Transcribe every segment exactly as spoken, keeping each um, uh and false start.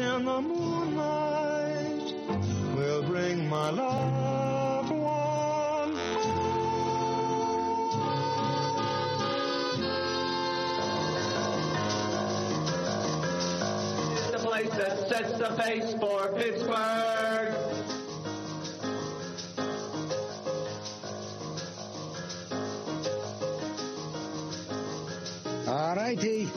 in the moonlight will bring my loved one. The place that sets the pace for Pittsburgh. All righty.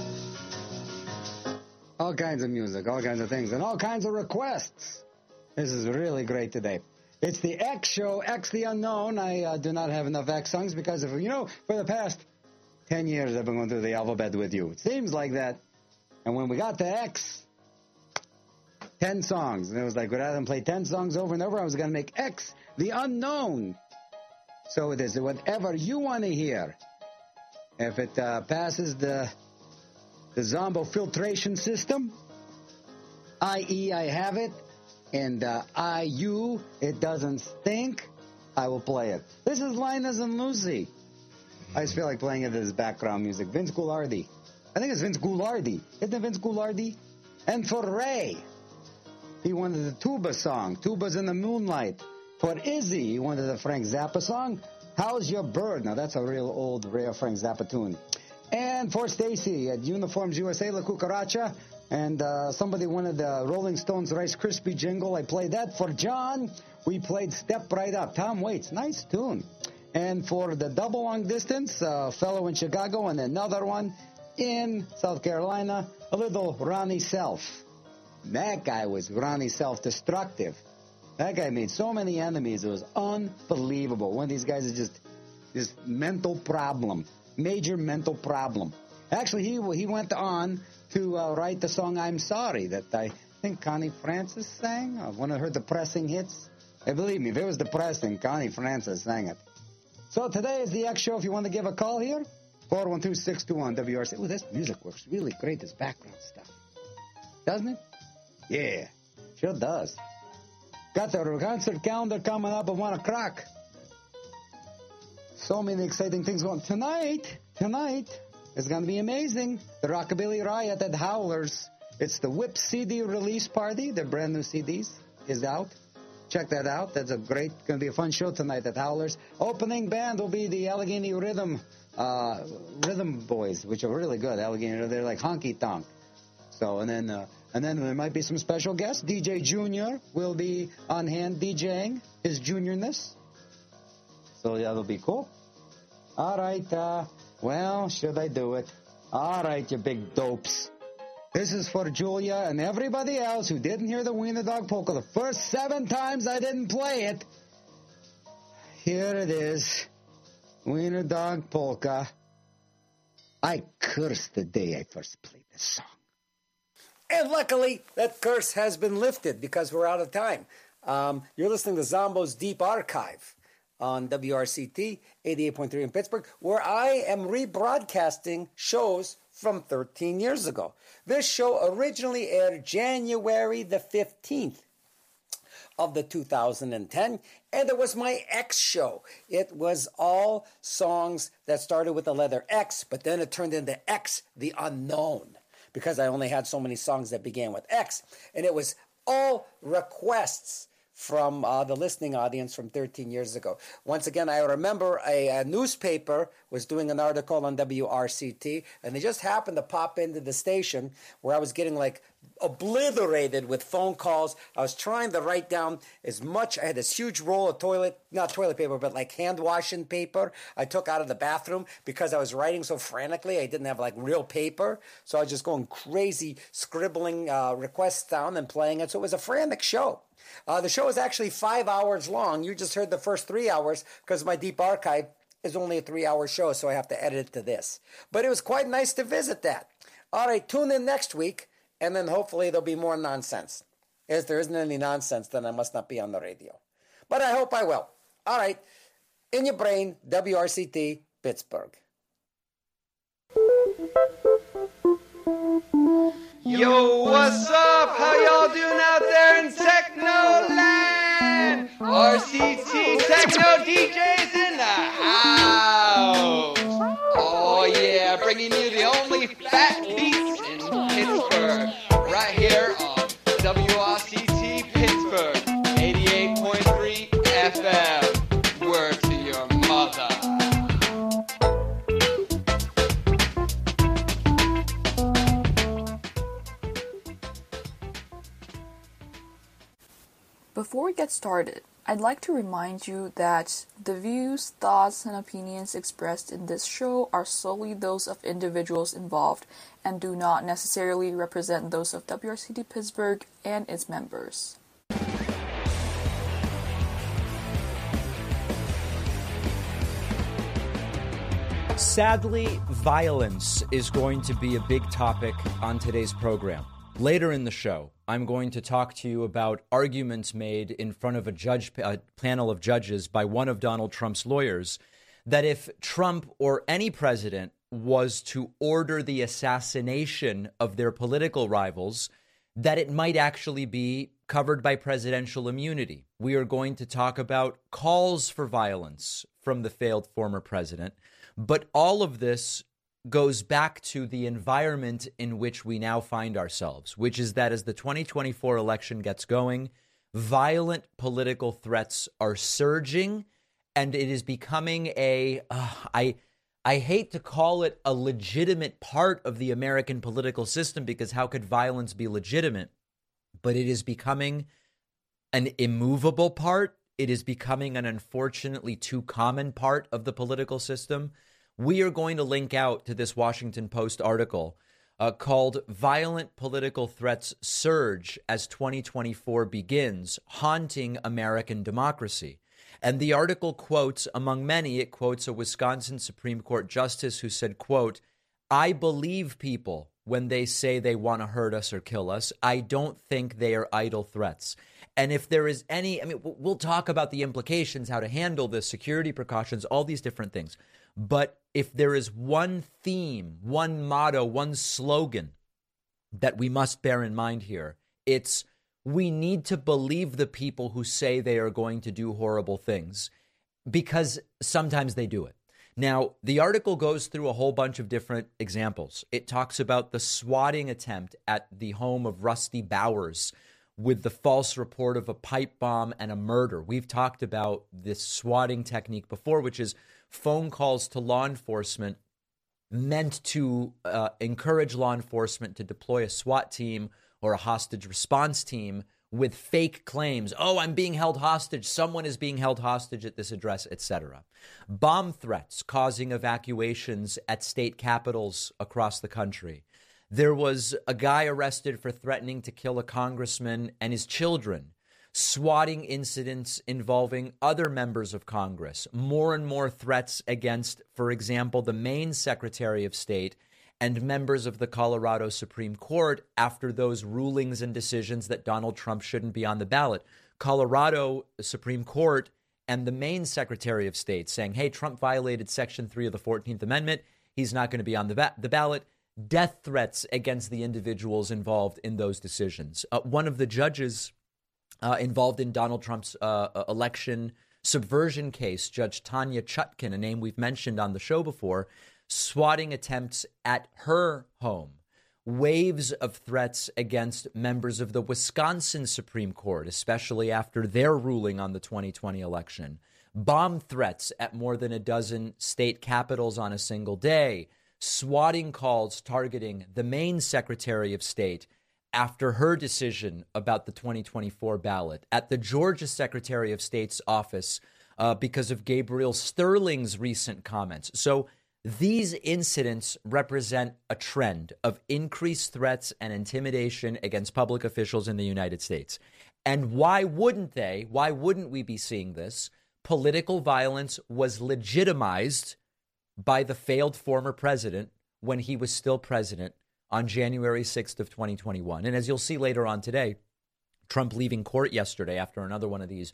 All kinds of music, all kinds of things, and all kinds of requests. This is really great today. It's the X show, X the Unknown. I uh, do not have enough X songs because, of, you know, for the past ten years I've been going through the alphabet with you. It seems like that. And when we got to X, ten songs. And it was like, rather than play ten songs over and over, I was going to make X the Unknown. So it is whatever you want to hear. If it uh, passes the the Zombo filtration system, that is I have it, and uh, I U, it doesn't stink, I will play it. This is Linus and Lucy. I just feel like playing it as background music. Vince Goulardi. I think it's Vince Goulardi. Isn't it Vince Goulardi? And for Ray, he wanted the tuba song, Tubas in the Moonlight. For Izzy, he wanted the Frank Zappa song, How's Your Bird? Now, that's a real old, rare Frank Zappa tune. And for Stacy at Uniforms U S A, La Cucaracha. And uh, somebody wanted the Rolling Stones Rice Krispie jingle. I played that. For John, we played Step Right Up. Tom Waits, nice tune. And for the double long distance, a fellow in Chicago and another one in South Carolina, a little Ronnie Self. That guy was Ronnie Self-destructive. That guy made so many enemies. It was unbelievable. One of these guys is just this mental problem, major mental problem. Actually, he he went on to uh, write the song I'm Sorry that I think Connie Francis sang. Uh, one of her depressing hits. Hey, believe me, if it was depressing, Connie Francis sang it. So today is the X Show. If you want to give a call here, four one two, six two one, W R C. Oh, this music works really great, this background stuff. Doesn't it? Yeah, sure does. Got the concert calendar coming up at one o'clock. So many exciting things going. Tonight, tonight is going to be amazing. The Rockabilly Riot at Howlers. It's the Whip C D release party. Their brand new C Ds is out. Check that out. That's a great, going to be a fun show tonight at Howlers. Opening band will be the Allegheny Rhythm uh, Rhythm Boys, which are really good. Allegheny, they're like honky tonk. So, and then, uh, and then there might be some special guests. D J Junior will be on hand DJing his juniorness. So yeah, that'll be cool. All right. Uh, well, should I do it? All right, you big dopes. This is for Julia and everybody else who didn't hear the Wiener Dog Polka the first seven times I didn't play it. Here it is. Wiener Dog Polka. I cursed the day I first played this song. And luckily, that curse has been lifted because we're out of time. Um, you're listening to Zombo's Deep Archive on W R C T eighty-eight point three in Pittsburgh, where I am rebroadcasting shows from thirteen years ago. This show originally aired January the fifteenth of the two thousand ten, and it was my X show. It was all songs that started with the letter X, but then it turned into X the Unknown, because I only had so many songs that began with X, and it was all requests from uh, the listening audience from thirteen years ago. Once again, I remember a, a newspaper was doing an article on W R C T, and they just happened to pop into the station where I was getting like obliterated with phone calls. I was trying to write down as much. I had this huge roll of toilet, not toilet paper, but like hand washing paper I took out of the bathroom because I was writing so frantically. I didn't have like real paper. So I was just going crazy, scribbling uh, requests down and playing it. So it was a frantic show. Uh, the show is actually five hours long. You just heard the first three hours because my Deep Archive is only a three-hour show, so I have to edit it to this. But it was quite nice to visit that. All right, tune in next week, and then hopefully there'll be more nonsense. If there isn't any nonsense, then I must not be on the radio. But I hope I will. All right, in your brain, W R C T, Pittsburgh. Yo, what's up? How y'all doing out there in Technoland? R C T Techno D Js in the house. Oh yeah, bringing you the only fat beats in Pittsburgh, right here on Before we get started, I'd like to remind you that the views, thoughts, and opinions expressed in this show are solely those of individuals involved and do not necessarily represent those of W R C T Pittsburgh and its members. Sadly, violence is going to be a big topic on today's program. Later in the show, I'm going to talk to you about arguments made in front of a judge, a panel of judges by one of Donald Trump's lawyers that if Trump or any president was to order the assassination of their political rivals, that it might actually be covered by presidential immunity. We are going to talk about calls for violence from the failed former president. But all of this goes back to the environment in which we now find ourselves, which is that as the twenty twenty-four election gets going, violent political threats are surging, and it is becoming a, uh, I, I hate to call it a legitimate part of the American political system, because how could violence be legitimate? But it is becoming an immovable part. It is becoming an unfortunately too common part of the political system. We are going to link out to this Washington Post article uh, called Violent Political Threats Surge as twenty twenty-four Begins, Haunting American Democracy. And the article quotes, among many, it quotes a Wisconsin Supreme Court justice who said, quote, "I believe people when they say they want to hurt us or kill us. I don't think they are idle threats." And if there is any, I mean, we'll talk about the implications, how to handle this, security precautions, all these different things. But if there is one theme, one motto, one slogan that we must bear in mind here, it's we need to believe the people who say they are going to do horrible things, because sometimes they do it. Now, the article goes through a whole bunch of different examples. It talks about the swatting attempt at the home of Rusty Bowers with the false report of a pipe bomb and a murder. We've talked about this swatting technique before, which is phone calls to law enforcement meant to uh, encourage law enforcement to deploy a SWAT team or a hostage response team with fake claims. Oh, I'm being held hostage. Someone is being held hostage at this address, et cetera. Bomb threats causing evacuations at state capitals across the country. There was a guy arrested for threatening to kill a congressman and his children. Swatting incidents involving other members of Congress. More and more threats against, for example, the Maine Secretary of State and members of the Colorado Supreme Court after those rulings and decisions that Donald Trump shouldn't be on the ballot. Colorado Supreme Court and the Maine Secretary of State saying, hey, Trump violated Section three of the fourteenth Amendment. He's not going to be on the, ba- the ballot. Death threats against the individuals involved in those decisions. Uh, one of the judges uh, involved in Donald Trump's uh, election subversion case, Judge Tanya Chutkan, a name we've mentioned on the show before, swatting attempts at her home. Waves of threats against members of the Wisconsin Supreme Court, especially after their ruling on the twenty twenty election. Bomb threats at more than a dozen state capitals on a single day. Swatting calls targeting the Maine Secretary of State after her decision about the twenty twenty-four ballot, at the Georgia Secretary of State's office uh, because of Gabriel Sterling's recent comments. So these incidents represent a trend of increased threats and intimidation against public officials in the United States. And why wouldn't they? Why wouldn't we be seeing this? Political violence was legitimized by the failed former president when he was still president on January sixth of twenty twenty-one. And as you'll see later on today, Trump leaving court yesterday after another one of these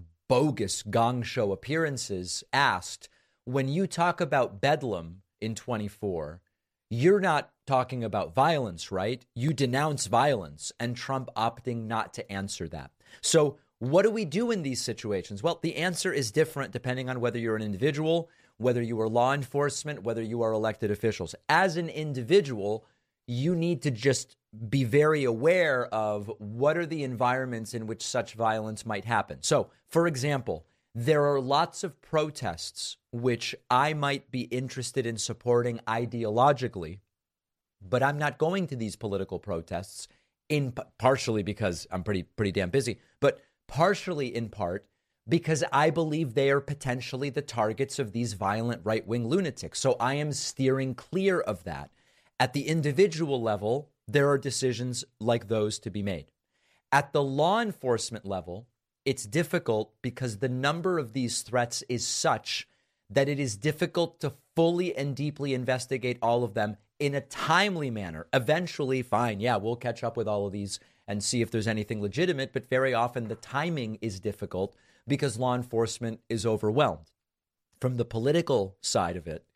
bogus gong show appearances asked, when you talk about Bedlam in twenty-four, you're not talking about violence, right? You denounce violence, and Trump opting not to answer that. So what do we do in these situations? Well, the answer is different depending on whether you're an individual, whether you are law enforcement, whether you are elected officials. As an individual, you need to just be very aware of what are the environments in which such violence might happen. So, for example, there are lots of protests which I might be interested in supporting ideologically, but I'm not going to these political protests, in partially because I'm pretty pretty damn busy, but partially in part because I believe they are potentially the targets of these violent right-wing lunatics. So I am steering clear of that. At the individual level, there are decisions like those to be made. At the law enforcement level, it's difficult because the number of these threats is such that it is difficult to fully and deeply investigate all of them in a timely manner. Eventually, fine, yeah, we'll catch up with all of these and see if there's anything legitimate, but very often the timing is difficult because law enforcement is overwhelmed. From the political side of it,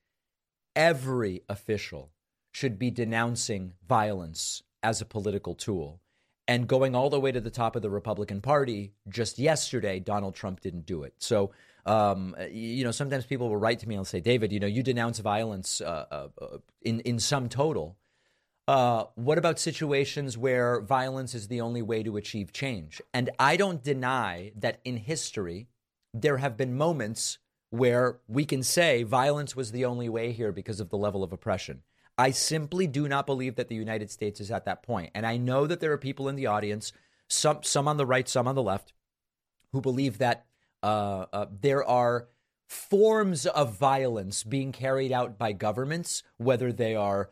every official should be denouncing violence as a political tool. And going all the way to the top of the Republican Party, just yesterday, Donald Trump didn't do it. So, um, you know, sometimes people will write to me and say, David, you know, you denounce violence uh, uh, in, in sum total. Uh, what about situations where violence is the only way to achieve change? And I don't deny that in history, there have been moments where we can say violence was the only way here because of the level of oppression. I simply do not believe that the United States is at that point. And I know that there are people in the audience, some some on the right, some on the left, who believe that uh, uh, there are forms of violence being carried out by governments, whether they are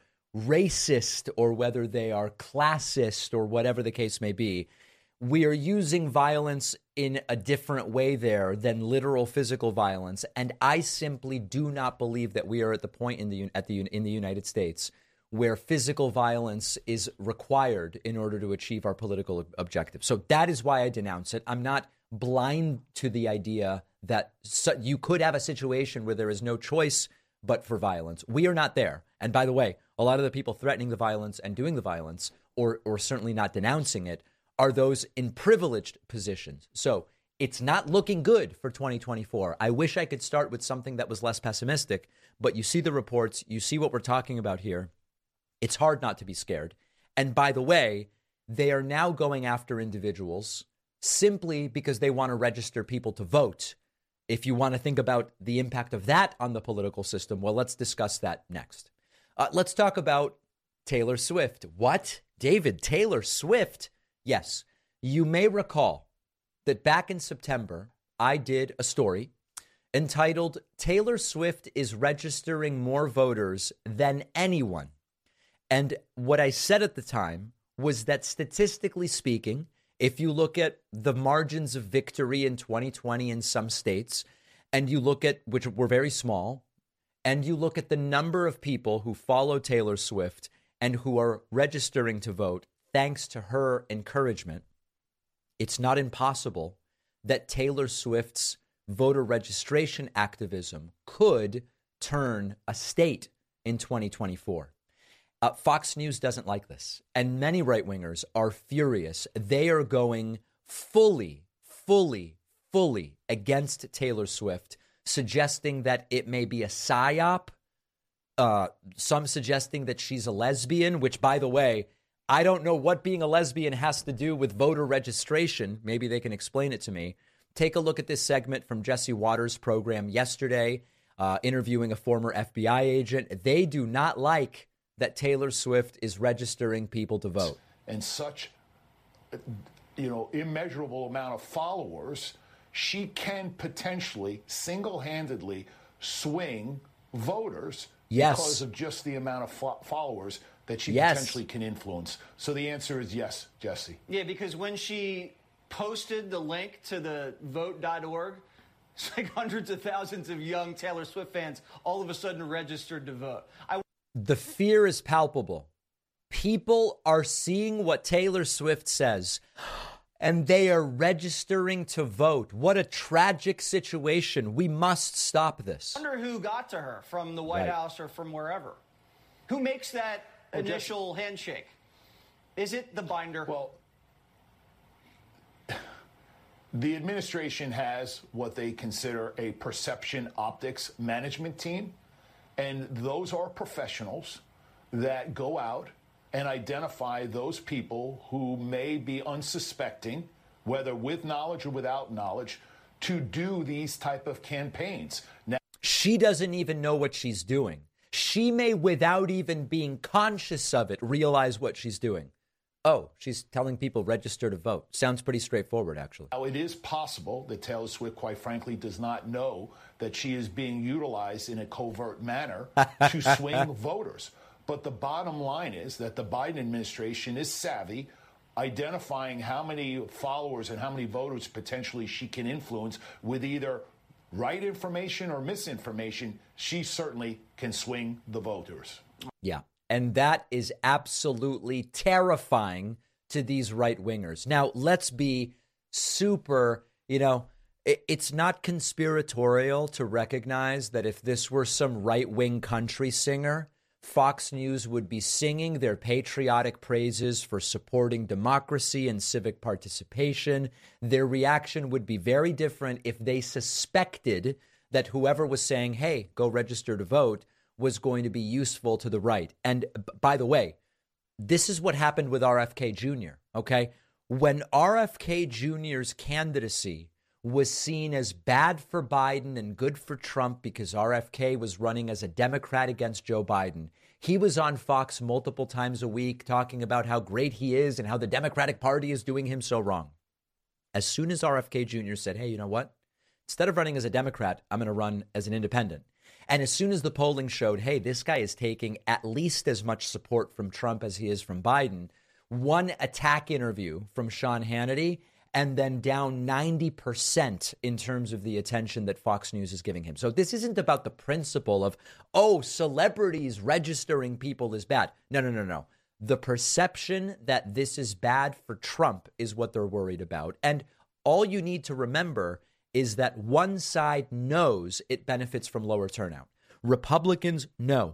racist or whether they are classist or whatever the case may be. We are using violence in a different way there than literal physical violence, and I simply do not believe that we are at the point in the at the in the United States where physical violence is required in order to achieve our political objectives. So that is why I denounce it. I'm not blind to the idea that so you could have a situation where there is no choice but for violence. We are not there. And by the way, a lot of the people threatening the violence and doing the violence, or or certainly not denouncing it, are those in privileged positions. So it's not looking good for twenty twenty-four. I wish I could start with something that was less pessimistic, but you see the reports, you see what we're talking about here. It's hard not to be scared. And by the way, they are now going after individuals simply because they want to register people to vote. If you want to think about the impact of that on the political system, well, let's discuss that next. Uh, let's talk about Taylor Swift. What? David, Taylor Swift? Yes, you may recall that back in September, I did a story entitled Taylor Swift is registering more voters than anyone. And what I said at the time was that statistically speaking, if you look at the margins of victory in twenty twenty in some states, and you look at, which were very small, and you look at the number of people who follow Taylor Swift and who are registering to vote, thanks to her encouragement, it's not impossible that Taylor Swift's voter registration activism could turn a state in twenty twenty-four. Uh, Fox News doesn't like this, and many right-wingers are furious. They are going fully, fully, fully against Taylor Swift, suggesting that it may be a psyop, uh, some suggesting that she's a lesbian, which, by the way, I don't know what being a lesbian has to do with voter registration. Maybe they can explain it to me. Take a look at this segment from Jesse Waters' program yesterday, uh, interviewing a former F B I agent. They do not like that Taylor Swift is registering people to vote. And such, you know, immeasurable amount of followers, she can potentially single-handedly swing voters yes. because of just the amount of fo- followers that she yes. potentially can influence. So the answer is yes, Jesse. Yeah, because when she posted the link to the vote dot org, it's like hundreds of thousands of young Taylor Swift fans all of a sudden registered to vote. I- the fear is palpable. People are seeing what Taylor Swift says, and they are registering to vote. What a tragic situation. We must stop this. I wonder who got to her from the White right. House or from wherever. Who makes that well, initial just, handshake? Is it the binder? Well, the administration has what they consider a perception optics management team, and those are professionals that go out and identify those people who may be unsuspecting, whether with knowledge or without knowledge, to do these type of campaigns. Now, she doesn't even know what she's doing. She may, without even being conscious of it, realize what she's doing. Oh, she's telling people register to vote. Sounds pretty straightforward, actually. Now, it is possible that Taylor Swift, quite frankly, does not know that she is being utilized in a covert manner to swing voters. But the bottom line is that the Biden administration is savvy, identifying how many followers and how many voters potentially she can influence with either right information or misinformation. She certainly can swing the voters. Yeah. And that is absolutely terrifying to these right wingers. Now, let's be super, you know, it's not conspiratorial to recognize that if this were some right wing country singer, Fox News would be singing their patriotic praises for supporting democracy and civic participation. Their reaction would be very different if they suspected that whoever was saying, hey, go register to vote, was going to be useful to the right. And by the way, this is what happened with R F K Junior, okay? When R F K Junior's candidacy was seen as bad for Biden and good for Trump because R F K was running as a Democrat against Joe Biden, he was on Fox multiple times a week talking about how great he is and how the Democratic Party is doing him so wrong. As soon as R F K Junior said, hey, you know what? Instead of running as a Democrat, I'm going to run as an independent. And as soon as the polling showed, hey, this guy is taking at least as much support from Trump as he is from Biden, one attack interview from Sean Hannity, and then down ninety percent in terms of the attention that Fox News is giving him. So this isn't about the principle of, oh, celebrities registering people is bad. No, no, no, no. The perception that this is bad for Trump is what they're worried about. And all you need to remember is that one side knows it benefits from lower turnout. Republicans know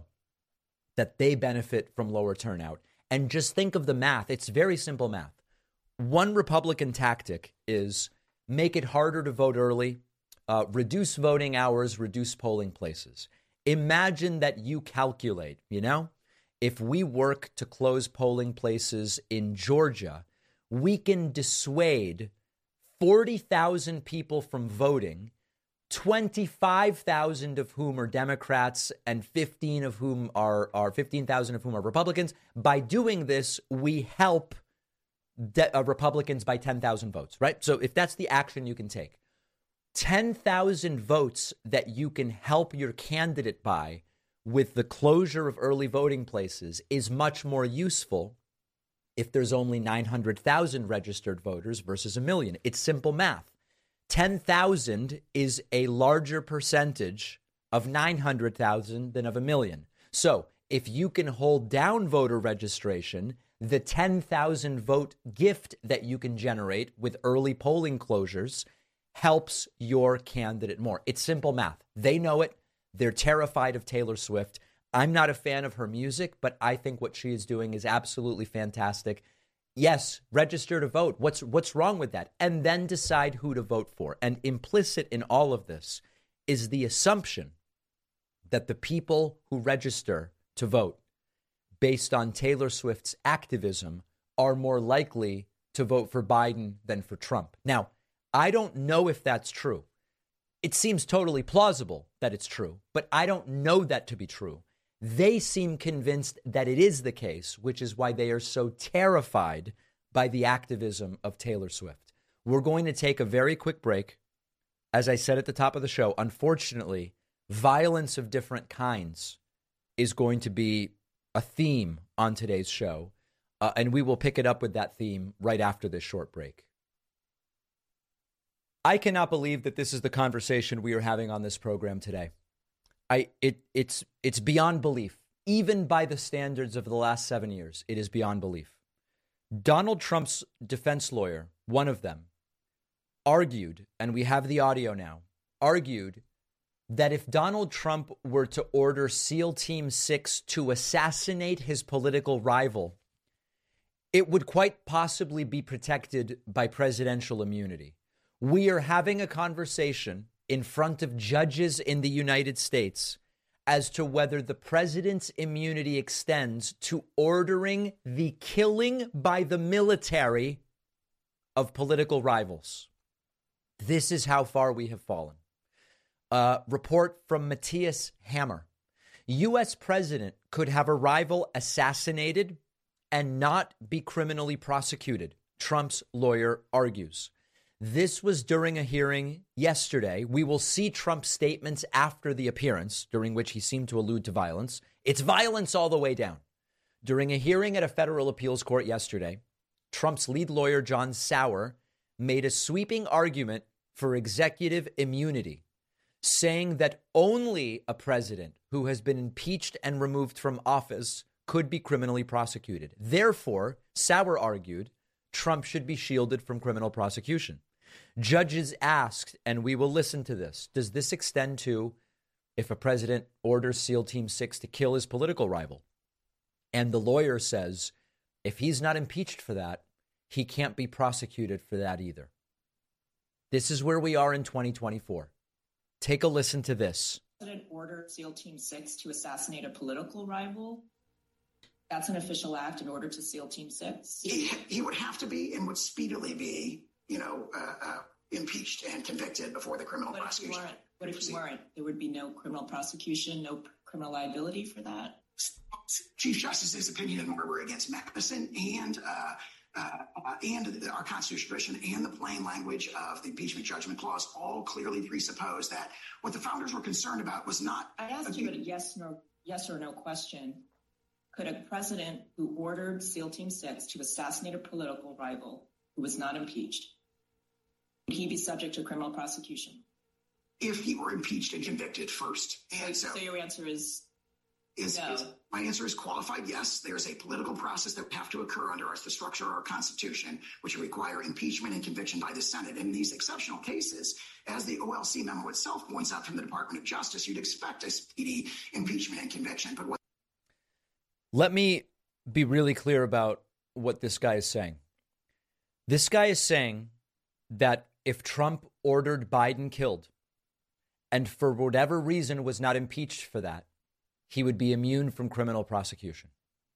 that they benefit from lower turnout. And just think of the math. It's very simple math. One Republican tactic is make it harder to vote early, uh, reduce voting hours, reduce polling places. Imagine that you calculate, you know, if we work to close polling places in Georgia, we can dissuade forty thousand people from voting, twenty-five thousand of whom are Democrats and fifteen of whom are, are fifteen thousand of whom are Republicans. By doing this, we help de- uh, Republicans by ten thousand votes, right? So if that's the action you can take, ten thousand votes that you can help your candidate by with the closure of early voting places is much more useful if there's only nine hundred thousand registered voters versus a million. It's simple math. ten thousand is a larger percentage of nine hundred thousand than of a million. So if you can hold down voter registration, the ten thousand vote gift that you can generate with early polling closures helps your candidate more. It's simple math. They know it. They're terrified of Taylor Swift. I'm not a fan of her music, but I think what she is doing is absolutely fantastic. Yes, register to vote. What's what's wrong with that? And then decide who to vote for. And implicit in all of this is the assumption that the people who register to vote based on Taylor Swift's activism are more likely to vote for Biden than for Trump. Now, I don't know if that's true. It seems totally plausible that it's true, but I don't know that to be true. They seem convinced that it is the case, which is why they are so terrified by the activism of Taylor Swift. We're going to take a very quick break. As I said at the top of the show, unfortunately, violence of different kinds is going to be a theme on today's show, uh, and we will pick it up with that theme right after this short break. I cannot believe that this is the conversation we are having on this program today. I it it's it's beyond belief. Even by the standards of the last seven years, it is beyond belief. Donald Trump's defense lawyer, one of them, argued, and we have the audio now, argued that if Donald Trump were to order SEAL Team six to assassinate his political rival, it would quite possibly be protected by presidential immunity. We are having a conversation in front of judges in the United States as to whether the president's immunity extends to ordering the killing by the military of political rivals. This is how far we have fallen. Uh, report from Matthias Hammer. U S president could have a rival assassinated and not be criminally prosecuted, Trump's lawyer argues. This was during a hearing yesterday. We will see Trump's statements after the appearance, during which he seemed to allude to violence. It's violence all the way down. During a hearing at a federal appeals court yesterday, Trump's lead lawyer, John Sauer, made a sweeping argument for executive immunity, saying that only a president who has been impeached and removed from office could be criminally prosecuted. Therefore, Sauer argued, Trump should be shielded from criminal prosecution. Judges asked, and we will listen to this, does this extend to if a president orders SEAL Team six to kill his political rival? And the lawyer says, if he's not impeached for that, he can't be prosecuted for that either. This is where we are in twenty twenty-four. Take a listen to this. President ordered SEAL Team six to assassinate a political rival. That's an official act in order to SEAL Team six? He, he would have to be and would speedily be, you know, uh, uh, impeached and convicted before the criminal What prosecution. If what if he weren't? There would be no criminal prosecution, no criminal liability for that? Chief Justice's opinion in Marbury against Madison and uh, uh, uh, and our Constitutional tradition and the plain language of the impeachment judgment clause all clearly presuppose that what the founders were concerned about was not. I asked you a yes, no, yes or no question. Could a president who ordered SEAL Team six to assassinate a political rival who was not impeached, would he be subject to criminal prosecution? If he were impeached and convicted first. And so, so your answer is Is, no. is my answer is qualified yes. There's a political process that would have to occur under our, the structure of our Constitution, which would require impeachment and conviction by the Senate. In these exceptional cases, as the O L C memo itself points out from the Department of Justice, you'd expect a speedy impeachment and conviction. But what? Let me be really clear about what this guy is saying. This guy is saying that if Trump ordered Biden killed and for whatever reason was not impeached for that, he would be immune from criminal prosecution.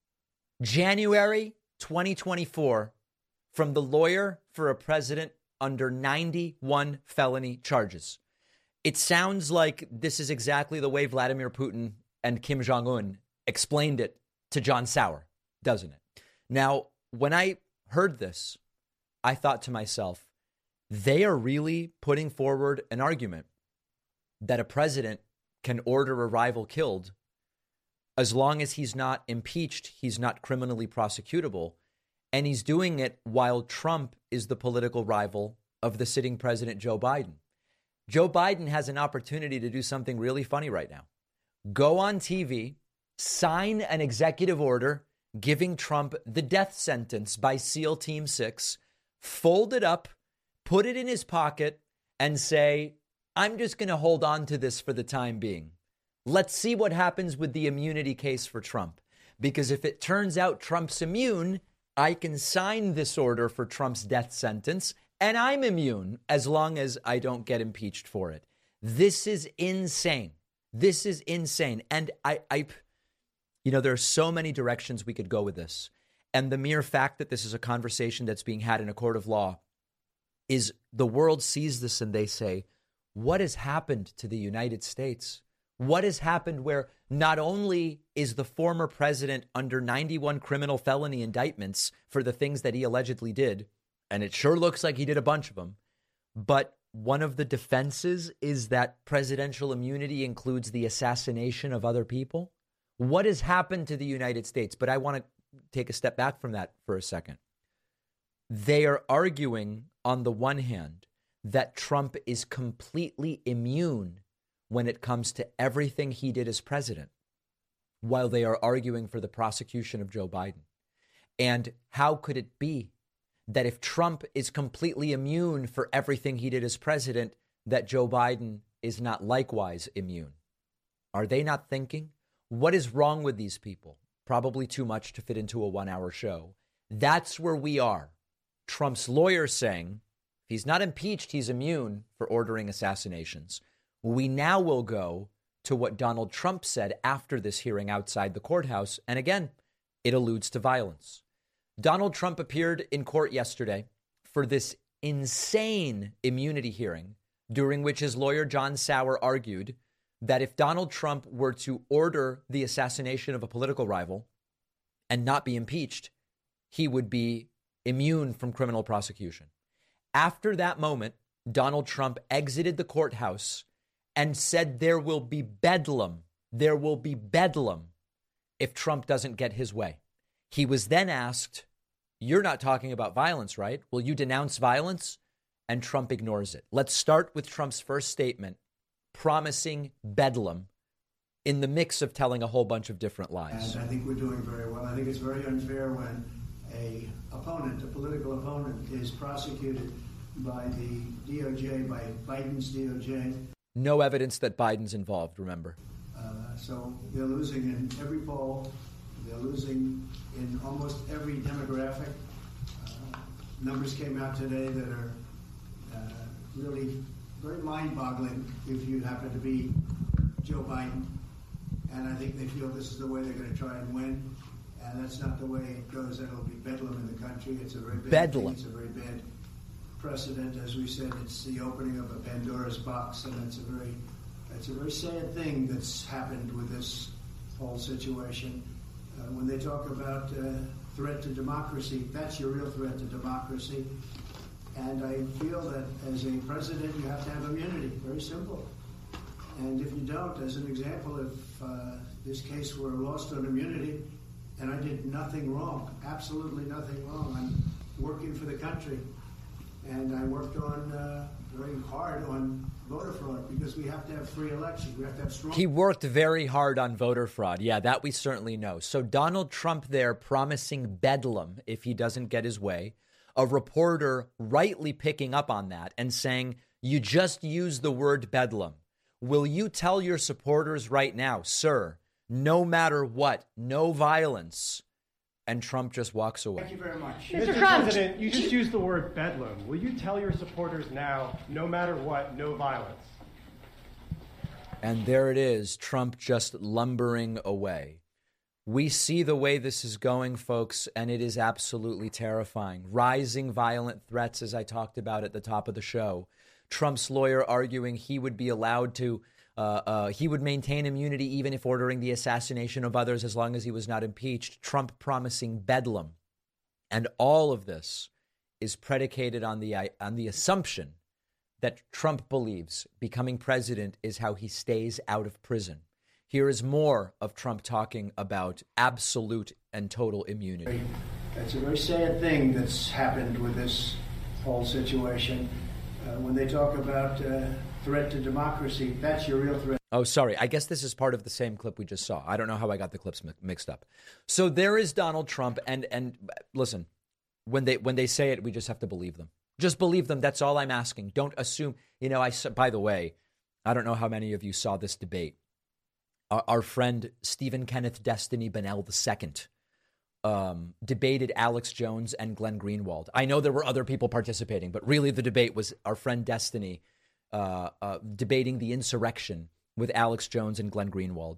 January twenty twenty-four, from the lawyer for a president under ninety-one felony charges. It sounds like this is exactly the way Vladimir Putin and Kim Jong-un explained it to John Sauer, doesn't it? Now, when I heard this, I thought to myself, they are really putting forward an argument that a president can order a rival killed. As long as he's not impeached, he's not criminally prosecutable. And he's doing it while Trump is the political rival of the sitting president, Joe Biden. Joe Biden has an opportunity to do something really funny right now. Go on T V, sign an executive order giving Trump the death sentence by SEAL Team six, fold it up, put it in his pocket, and say, I'm just going to hold on to this for the time being. Let's see what happens with the immunity case for Trump. Because if it turns out Trump's immune, I can sign this order for Trump's death sentence, and I'm immune as long as I don't get impeached for it. This is insane. This is insane. And I, I, you know, there are so many directions we could go with this. And the mere fact that this is a conversation that's being had in a court of law is the world sees this and they say, what has happened to the United States? What has happened where not only is the former president under ninety-one criminal felony indictments for the things that he allegedly did, and it sure looks like he did a bunch of them, but one of the defenses is that presidential immunity includes the assassination of other people? What has happened to the United States? But I want to take a step back from that for a second. They are arguing, on the one hand, that Trump is completely immune when it comes to everything he did as president, while they are arguing for the prosecution of Joe Biden. And how could it be that if Trump is completely immune for everything he did as president, that Joe Biden is not likewise immune? Are they not thinking? What is wrong with these people? Probably too much to fit into a one-hour show. That's where we are. Trump's lawyer saying he's not impeached, he's immune for ordering assassinations. We now will go to what Donald Trump said after this hearing outside the courthouse. And again, it alludes to violence. Donald Trump appeared in court yesterday for this insane immunity hearing, during which his lawyer, John Sauer, argued that if Donald Trump were to order the assassination of a political rival and not be impeached, he would be immune from criminal prosecution. After that moment, Donald Trump exited the courthouse and said there will be bedlam. There will be bedlam if Trump doesn't get his way. He was then asked, you're not talking about violence, right? Will you denounce violence? And Trump ignores it. Let's start with Trump's first statement, promising bedlam in the mix of telling a whole bunch of different lies. And I think we're doing very well. I think it's very unfair when a opponent, a political opponent, is prosecuted by the D O J, by Biden's D O J. No evidence that Biden's involved, remember. Uh, so they're losing in every poll. They're losing in almost every demographic. Uh, numbers came out today that are uh, really very mind-boggling if you happen to be Joe Biden. And I think they feel this is the way they're going to try and win. And that's not the way it goes. It'll be bedlam in the country. It's a very bad bedlam. Thing. It's a very bad precedent. As we said, it's the opening of a Pandora's box, and it's a very, it's a very sad thing that's happened with this whole situation. Uh, when they talk about uh, threat to democracy, that's your real threat to democracy. And I feel that as a president, you have to have immunity. Very simple. And if you don't, as an example, if uh, this case were lost on immunity, and I did nothing wrong, absolutely nothing wrong, I'm working for the country. And I worked on uh, very hard on voter fraud because we have to have free elections. We have to have strong. He worked very hard on voter fraud. Yeah, that we certainly know. So Donald Trump there promising bedlam if he doesn't get his way. A reporter rightly picking up on that and saying, you just used the word bedlam. Will you tell your supporters right now, sir, no matter what, no violence? And Trump just walks away. Thank you very much. Mister President, you just used the word bedlam. Will you tell your supporters now, no matter what, no violence? And there it is, Trump just lumbering away. We see the way this is going, folks, and it is absolutely terrifying. Rising violent threats, as I talked about at the top of the show. Trump's lawyer arguing he would be allowed to, uh, uh, he would maintain immunity even if ordering the assassination of others as long as he was not impeached. Trump promising bedlam. And all of this is predicated on the on the assumption that Trump believes becoming president is how he stays out of prison. Here is more of Trump talking about absolute and total immunity. It's a very sad thing that's happened with this whole situation. Uh, when they talk about uh, threat to democracy, that's your real threat. Oh, sorry. I guess this is part of the same clip we just saw. I don't know how I got the clips mi- mixed up. So there is Donald Trump. And and listen, when they when they say it, we just have to believe them. Just believe them. That's all I'm asking. Don't assume. You know, I by the way, I don't know how many of you saw this debate. Our, our friend Stephen Kenneth Destiny Bennell the second um, debated Alex Jones and Glenn Greenwald. I know there were other people participating, but really the debate was our friend Destiny uh, uh, debating the insurrection with Alex Jones and Glenn Greenwald.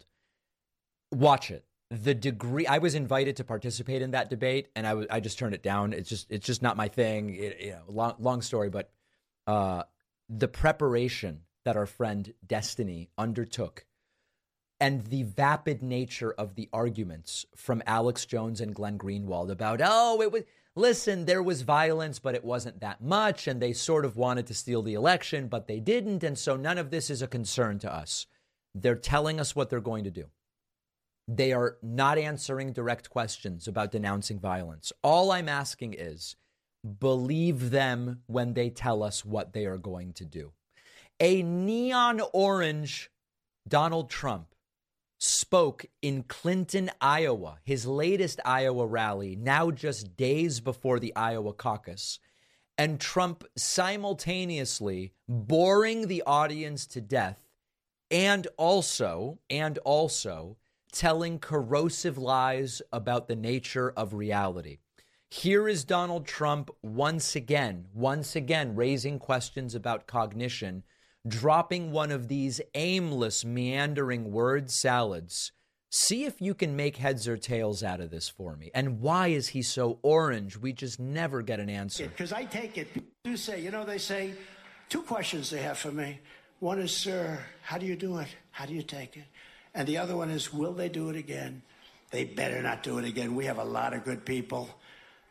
Watch it. The degree I was invited to participate in that debate, and I, w- I just turned it down. It's just it's just not my thing. It, you know, long long story, but uh, the preparation that our friend Destiny undertook, and the vapid nature of the arguments from Alex Jones and Glenn Greenwald about, oh, it was listen, there was violence, but it wasn't that much, and they sort of wanted to steal the election, but they didn't, and so none of this is a concern to us. They're telling us what they're going to do. They are not answering direct questions about denouncing violence. All I'm asking is believe them when they tell us what they are going to do. A neon orange Donald Trump spoke in Clinton, Iowa, his latest Iowa rally, now just days before the Iowa caucus. And Trump simultaneously boring the audience to death and also, and also, telling corrosive lies about the nature of reality. Here is Donald Trump once again, once again, raising questions about cognition, dropping one of these aimless, meandering word salads. See if you can make heads or tails out of this for me. And why is he so orange? We just never get an answer. Because I take it, you say, you know, they say two questions they have for me. One is, sir, how do you do it? How do you take it? And the other one is, will they do it again? They better not do it again. We have a lot of good people.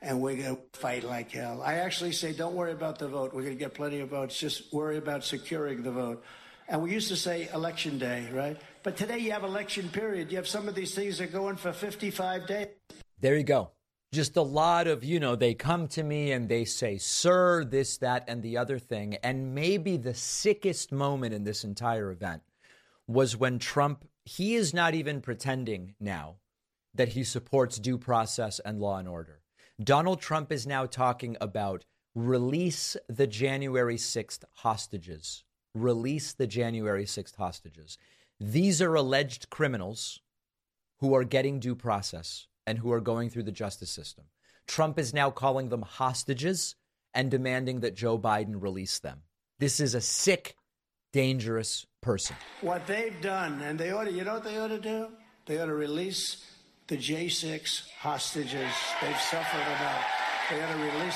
and we're going to fight like hell. I actually say, don't worry about the vote. We're going to get plenty of votes. Just worry about securing the vote. And we used to say election day, right? But today you have election period. You have some of these things that go on for fifty-five days. There you go. Just a lot of, you know, they come to me and they say, sir, this, that, and the other thing. And maybe the sickest moment in this entire event was when Trump, he is not even pretending now that he supports due process and law and order. Donald Trump is now talking about release the January sixth hostages. Release the January sixth hostages. These are alleged criminals who are getting due process and who are going through the justice system. Trump is now calling them hostages and demanding that Joe Biden release them. This is a sick, dangerous person. What they've done, and they ought to, you know what they ought to do? They ought to release the J six hostages. They've suffered enough. They ought to release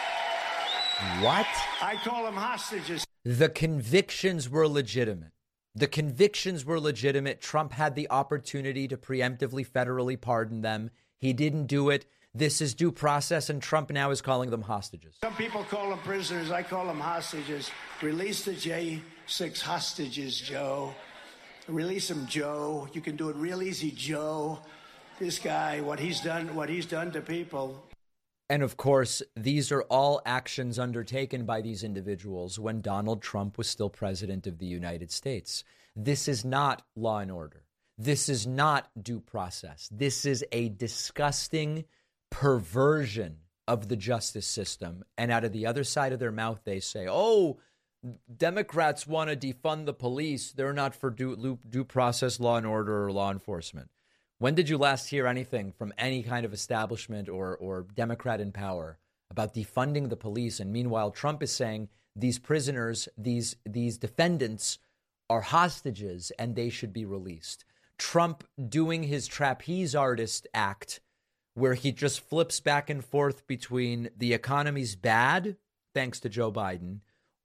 them. What? I call them hostages. The convictions were legitimate. The convictions were legitimate. Trump had the opportunity to preemptively federally pardon them. He didn't do it. This is due process, and Trump now is calling them hostages. Some people call them prisoners. I call them hostages. Release the J six hostages, Joe. Release them, Joe. You can do it real easy, Joe. This guy, what he's done, what he's done to people. And of course, these are all actions undertaken by these individuals when Donald Trump was still president of the United States. This is not law and order. This is not due process. This is a disgusting perversion of the justice system. And out of the other side of their mouth, they say, oh, Democrats want to defund the police. They're not for due, due process, law and order, or law enforcement. When did you last hear anything from any kind of establishment or or Democrat in power about defunding the police? And meanwhile, Trump is saying these prisoners, these these defendants are hostages and they should be released. Trump doing his trapeze artist act where he just flips back and forth between the economy's bad, thanks to Joe Biden,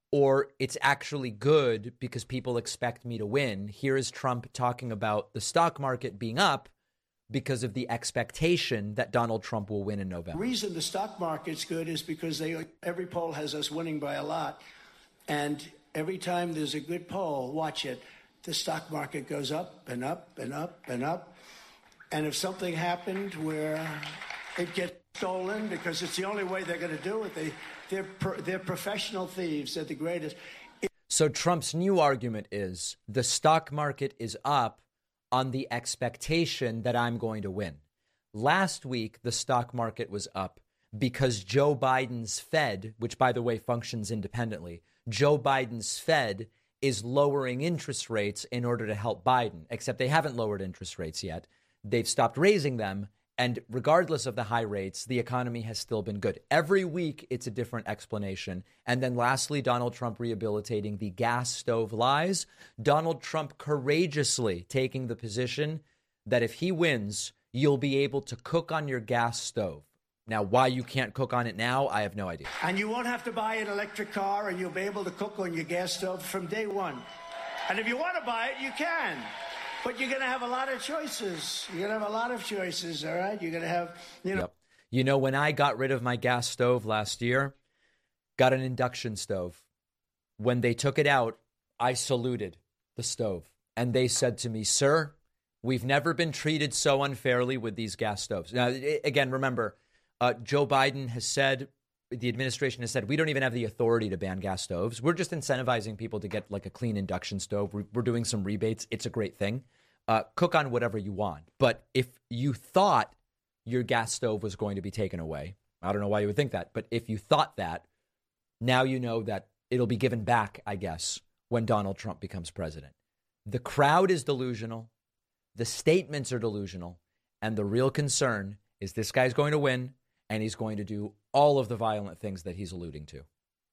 or it's actually good because people expect me to win. Here is Trump talking about the stock market being up because of the expectation that Donald Trump will win in November. The reason the stock market's good is because they every poll has us winning by a lot. And every time there's a good poll, watch it, the stock market goes up and up and up and up. And if something happened where it gets stolen, because it's the only way they're going to do it, they, they're, pro, they're professional thieves. They're the greatest. It- so Trump's new argument is the stock market is up on the expectation that I'm going to win. Last week, the stock market was up because Joe Biden's Fed, which, by the way, functions independently, Joe Biden's Fed is lowering interest rates in order to help Biden, except they haven't lowered interest rates yet. They've stopped raising them. And regardless of the high rates, the economy has still been good. Every week, it's a different explanation. And then lastly, Donald Trump rehabilitating the gas stove lies. Donald Trump courageously taking the position that if he wins, you'll be able to cook on your gas stove. Now, why you can't cook on it now, I have no idea. And you won't have to buy an electric car, and you'll be able to cook on your gas stove from day one. And if you want to buy it, you can. But you're going to have a lot of choices. You're going to have a lot of choices, all right? You're going to have, you know. Yep. You know, when I got rid of my gas stove last year, got an induction stove. When they took it out, I saluted the stove. And they said to me, sir, we've never been treated so unfairly with these gas stoves. Now, again, remember, uh, Joe Biden has said, the administration has said, we don't even have the authority to ban gas stoves. We're just incentivizing people to get like a clean induction stove. We're, we're doing some rebates. It's a great thing. Uh, cook on whatever you want. But if you thought your gas stove was going to be taken away, I don't know why you would think that, but if you thought that, now you know that it'll be given back, I guess, when Donald Trump becomes president. The crowd is delusional. The statements are delusional. And the real concern is this guy's going to win, and he's going to do all of the violent things that he's alluding to.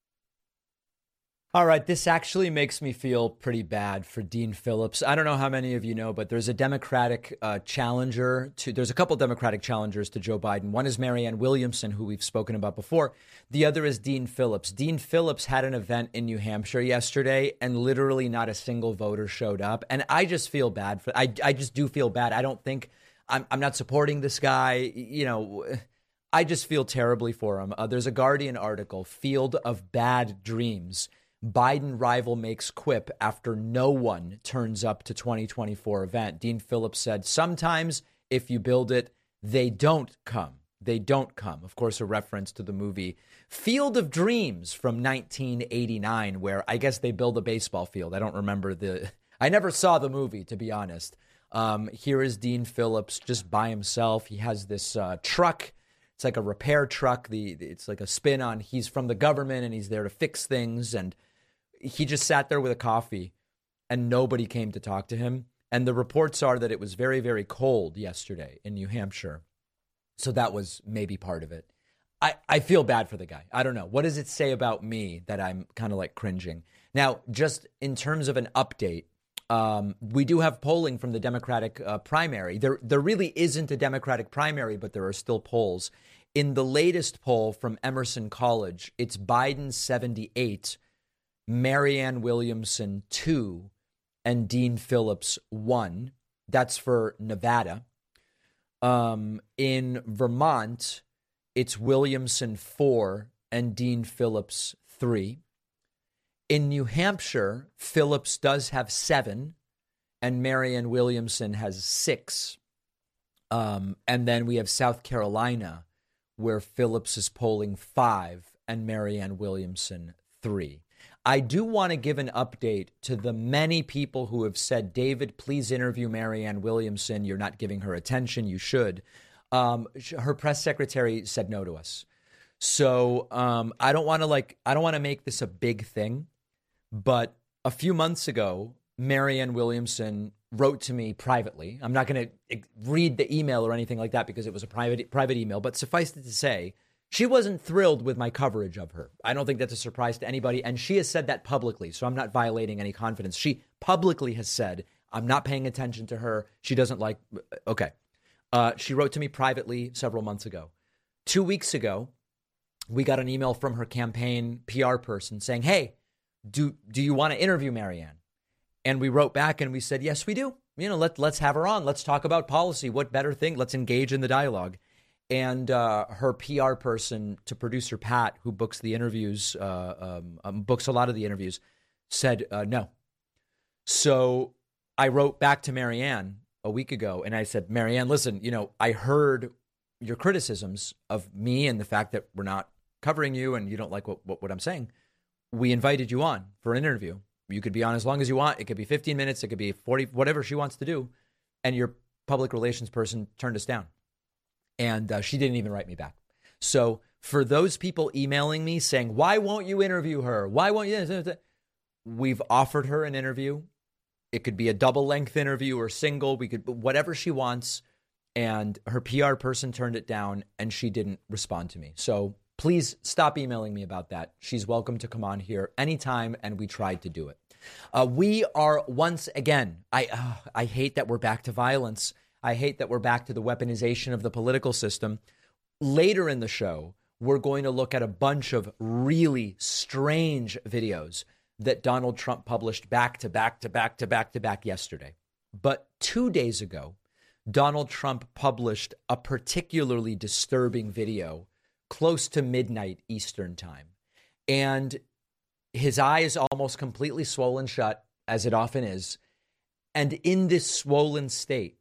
All right, this actually makes me feel pretty bad for Dean Phillips. I don't know how many of you know, but there's a Democratic uh, challenger to, there's a couple Democratic challengers to Joe Biden. One is Marianne Williamson, who we've spoken about before. The other is Dean Phillips. Dean Phillips had an event in New Hampshire yesterday, and literally not a single voter showed up. And I just feel bad for, I, I just do feel bad. I don't think, I'm, I'm not supporting this guy. You know, I just feel terribly for him. Uh, there's a Guardian article, Field of Bad Dreams. Biden rival makes quip after no one turns up to twenty twenty-four event. Dean Phillips said, sometimes if you build it, they don't come. They don't come. Of course, a reference to the movie Field of Dreams from nineteen eighty-nine, where I guess they build a baseball field. I don't remember the, I never saw the movie, to be honest. Um, here is Dean Phillips just by himself. He has this uh, truck. It's like a repair truck. The It's like a spin on he's from the government and he's there to fix things. And he just sat there with a coffee and nobody came to talk to him. And the reports are that it was very, very cold yesterday in New Hampshire. So that was maybe part of it. I, I feel bad for the guy. I don't know. What does it say about me that I'm kind of like cringing? Now, just in terms of an update, um, we do have polling from the Democratic uh, primary. There, there really isn't a Democratic primary, but there are still polls. In the latest poll from Emerson College, it's Biden seventy-eight, Marianne Williamson two, and Dean Phillips one. That's for Nevada. Um, in Vermont, it's Williamson four and Dean Phillips three. In New Hampshire, Phillips does have seven and Marianne Williamson has six. Um, and then we have South Carolina, where Phillips is polling five and Marianne Williamson three. I do want to give an update to the many people who have said, David, please interview Marianne Williamson. You're not giving her attention. You should. Um, her press secretary said no to us. So um, I don't want to like I don't want to make this a big thing. But a few months ago, Marianne Williamson wrote to me privately. I'm not going to read the email or anything like that because it was a private private email. But suffice it to say, she wasn't thrilled with my coverage of her. I don't think that's a surprise to anybody. And she has said that publicly, so I'm not violating any confidence. She publicly has said, I'm not paying attention to her. She doesn't like, okay. Uh, she wrote to me privately several months ago. Two weeks ago, we got an email from her campaign P R person saying, hey, do do you want to interview Marianne? And we wrote back and we said, yes, we do. You know, let, let's have her on. Let's talk about policy. What better thing? Let's engage in the dialogue. And uh, her P R person to producer Pat, who books the interviews, uh, um, um, books a lot of the interviews, said uh, no. So I wrote back to Marianne a week ago and I said, Marianne, listen, you know, I heard your criticisms of me and the fact that we're not covering you and you don't like what, what, what I'm saying. We invited you on for an interview. You could be on as long as you want. It could be fifteen minutes. It could be forty, whatever she wants to do. And your public relations person turned us down. And uh, she didn't even write me back. So for those people emailing me saying, why won't you interview her? Why won't you? We've offered her an interview. It could be a double length interview or single. We could, whatever she wants. And her P R person turned it down and she didn't respond to me. So please stop emailing me about that. She's welcome to come on here anytime, and we tried to do it. Uh, we are once again, I uh, I hate that we're back to violence. I hate that we're back to the weaponization of the political system. Later in the show, we're going to look at a bunch of really strange videos that Donald Trump published back to back to back to back to back yesterday. But two days ago, Donald Trump published a particularly disturbing video close to midnight Eastern time. And his eye is almost completely swollen shut, as it often is. And in this swollen state,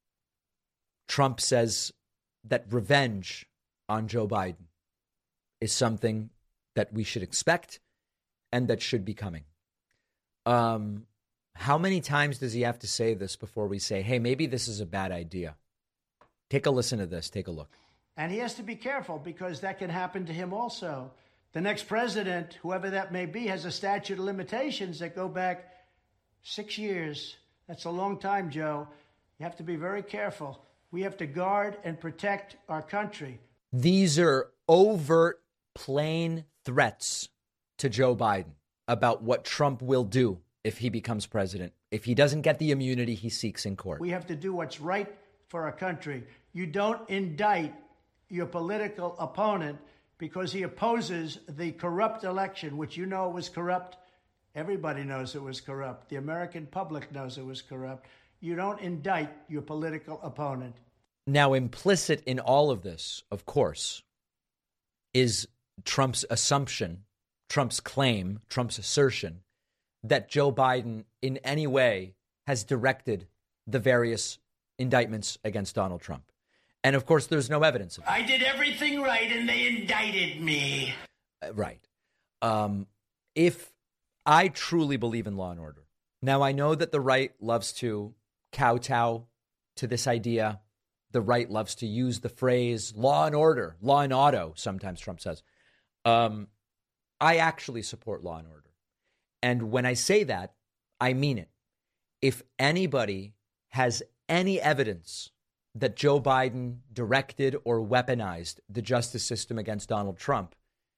Trump says that revenge on Joe Biden is something that we should expect and that should be coming. Um, how many times does he have to say this before we say, hey, maybe this is a bad idea? Take a listen to this. Take a look. And he has to be careful because that can happen to him also. The next president, whoever that may be, has a statute of limitations that go back six years. That's a long time, Joe. You have to be very careful. We have to guard and protect our country. These are overt, plain threats to Joe Biden about what Trump will do if he becomes president, if he doesn't get the immunity he seeks in court. We have to do what's right for our country. You don't indict your political opponent because he opposes the corrupt election, which you know was corrupt. Everybody knows it was corrupt. The American public knows it was corrupt. You don't indict your political opponent. Now, implicit in all of this, of course, is Trump's assumption, Trump's claim, Trump's assertion that Joe Biden in any way has directed the various indictments against Donald Trump. And of course, there's no evidence of that. I did everything right and they indicted me. Uh, right. Um, if I truly believe in law and order. Now, I know that the right loves to kowtow to this idea. The right loves to use the phrase law and order, law and auto, sometimes Trump says. Um, I actually support law and order. And when I say that, I mean it. If anybody has any evidence that Joe Biden directed or weaponized the justice system against Donald Trump,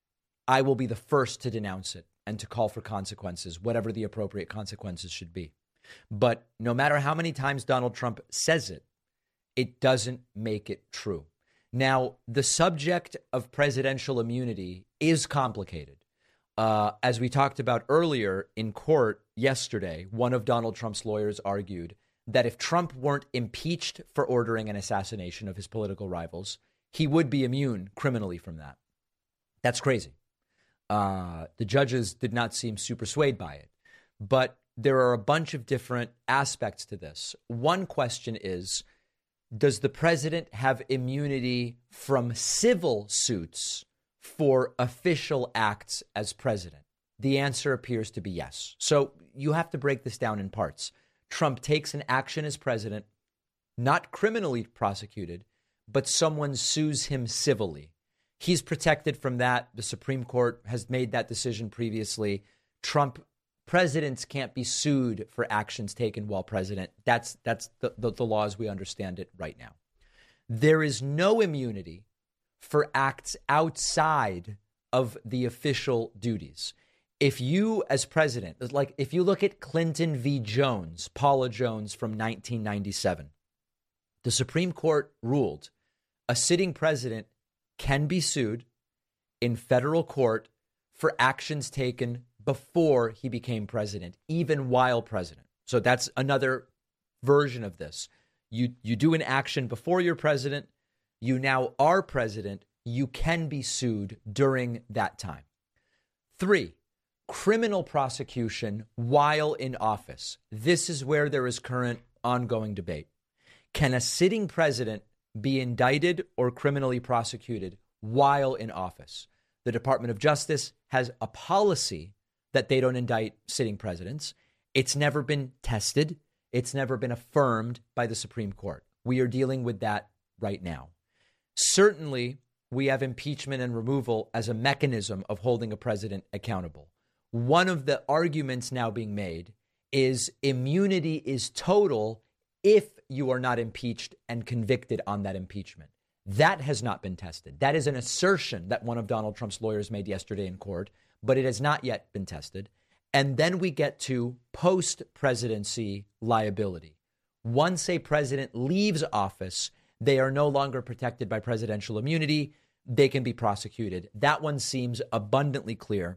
I will be the first to denounce it and to call for consequences, whatever the appropriate consequences should be. But no matter how many times Donald Trump says it, it doesn't make it true. Now, the subject of presidential immunity is complicated. Uh, as we talked about earlier in court yesterday, one of Donald Trump's lawyers argued that if Trump weren't impeached for ordering an assassination of his political rivals, he would be immune criminally from that. That's crazy. Uh, the judges did not seem super swayed by it. But there are a bunch of different aspects to this. One question is, does the president have immunity from civil suits for official acts as president? The answer appears to be yes. So you have to break this down in parts. Trump takes an action as president, not criminally prosecuted, but someone sues him civilly. He's protected from that. The Supreme Court has made that decision previously. Trump presidents can't be sued for actions taken while president. That's that's the, the, the law as we understand it right now. There is no immunity for acts outside of the official duties. If you, as president, like if you look at Clinton v. Jones, Paula Jones from nineteen ninety-seven, the Supreme Court ruled a sitting president can be sued in federal court for actions taken before he became president, even while president. So that's another version of this. You you do an action before you're president, you now are president, you can be sued during that time. Three, criminal prosecution while in office. This is where there is current ongoing debate. Can a sitting president be indicted or criminally prosecuted while in office? The Department of Justice has a policy that they don't indict sitting presidents. It's never been tested. It's never been affirmed by the Supreme Court. We are dealing with that right now. Certainly, we have impeachment and removal as a mechanism of holding a president accountable. One of the arguments now being made is immunity is total if you are not impeached and convicted on that impeachment. That has not been tested. That is an assertion that one of Donald Trump's lawyers made yesterday in court, but it has not yet been tested. And then we get to post-presidency liability. Once a president leaves office, they are no longer protected by presidential immunity. They can be prosecuted. That one seems abundantly clear.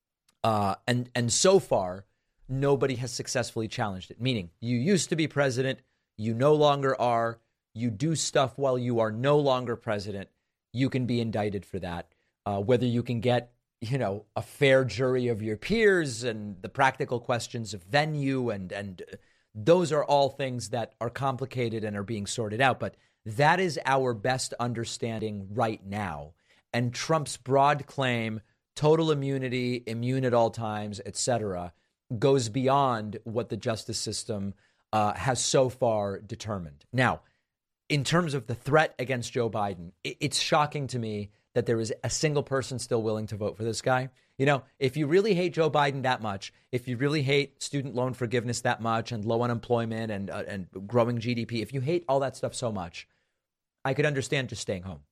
Uh, and, and so far, nobody has successfully challenged it, meaning you used to be president, you no longer are, you do stuff while you are no longer president, you can be indicted for that. Uh, whether you can get, you know, a fair jury of your peers and the practical questions of venue and and those are all things that are complicated and are being sorted out. But that is our best understanding right now. And Trump's broad claim, total immunity, immune at all times, et cetera, goes beyond what the justice system uh, has so far determined. Now, in terms of the threat against Joe Biden, it, it's shocking to me that there is a single person still willing to vote for this guy. You know, if you really hate Joe Biden that much, if you really hate student loan forgiveness that much and low unemployment and uh, and growing G D P, if you hate all that stuff so much, I could understand just staying home.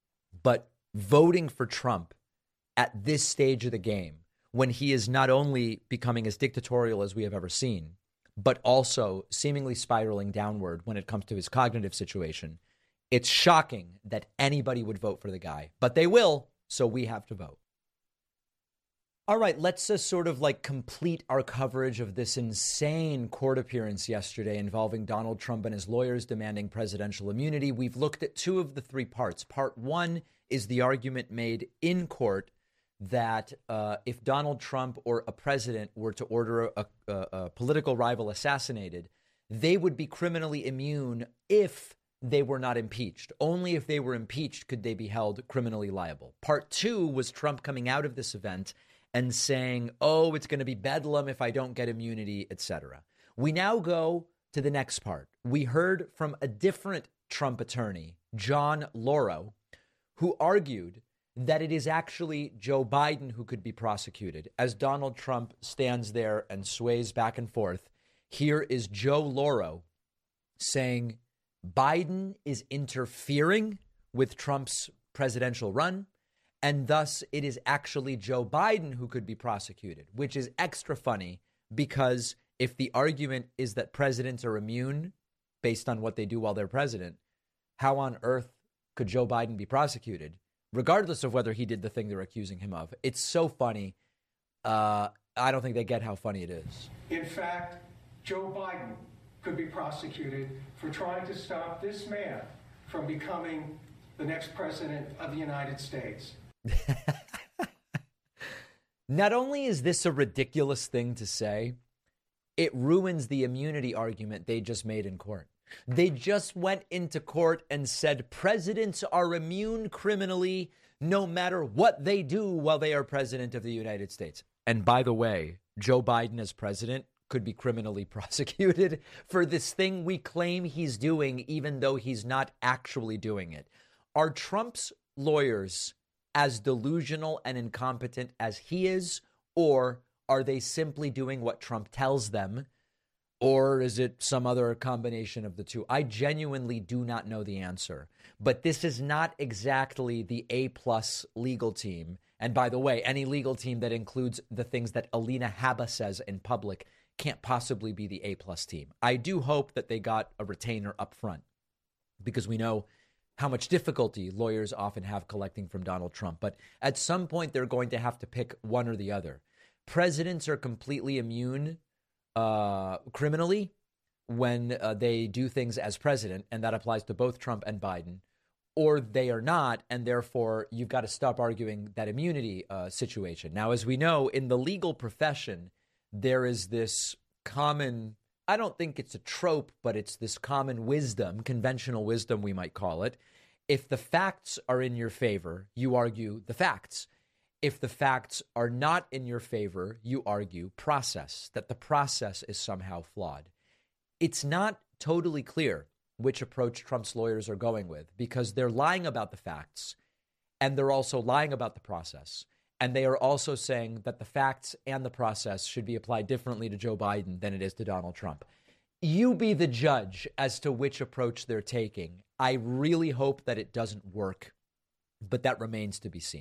But voting for Trump at this stage of the game, when he is not only becoming as dictatorial as we have ever seen, but also seemingly spiraling downward when it comes to his cognitive situation, it's shocking that anybody would vote for the guy. But they will, so we have to vote. All right, let's uh, sort of like complete our coverage of this insane court appearance yesterday involving Donald Trump and his lawyers demanding presidential immunity. We've looked at two of the three parts. Part one is the argument made in court that uh, if Donald Trump or a president were to order a, a, a political rival assassinated, they would be criminally immune if they were not impeached. Only if they were impeached could they be held criminally liable. Part two was Trump coming out of this event and saying, oh, it's going to be bedlam if I don't get immunity, et cetera. We now go to the next part. We heard from a different Trump attorney, John Lauro, who argued that it is actually Joe Biden who could be prosecuted. As Donald Trump stands there and sways back and forth, here is Joe Lauro saying Biden is interfering with Trump's presidential run, and thus it is actually Joe Biden who could be prosecuted, which is extra funny because if the argument is that presidents are immune based on what they do while they're president, how on earth could Joe Biden be prosecuted, regardless of whether he did the thing they're accusing him of? It's so funny. Uh, I don't think they get how funny it is. In fact, Joe Biden could be prosecuted for trying to stop this man from becoming the next president of the United States. Not only is this a ridiculous thing to say, it ruins the immunity argument they just made in court. They just went into court and said presidents are immune criminally no matter what they do while they are president of the United States. And by the way, Joe Biden as president could be criminally prosecuted for this thing we claim he's doing, even though he's not actually doing it. Are Trump's lawyers as delusional and incompetent as he is, or are they simply doing what Trump tells them? Or is it some other combination of the two? I genuinely do not know the answer. But this is not exactly the A-plus legal team. And by the way, any legal team that includes the things that Alina Habba says in public can't possibly be the A-plus team. I do hope that they got a retainer up front because we know how much difficulty lawyers often have collecting from Donald Trump. But at some point, they're going to have to pick one or the other. Presidents are completely immune uh, criminally when uh, they do things as president, and that applies to both Trump and Biden, or they are not, and therefore you've got to stop arguing that immunity uh, situation. Now, as we know, in the legal profession, there is this common, I don't think it's a trope, but it's this common wisdom, conventional wisdom we might call it. If the facts are in your favor, you argue the facts. If the facts are not in your favor, you argue process, that the process is somehow flawed. It's not totally clear which approach Trump's lawyers are going with because they're lying about the facts and they're also lying about the process. And they are also saying that the facts and the process should be applied differently to Joe Biden than it is to Donald Trump. You be the judge as to which approach they're taking. I really hope that it doesn't work, but that remains to be seen.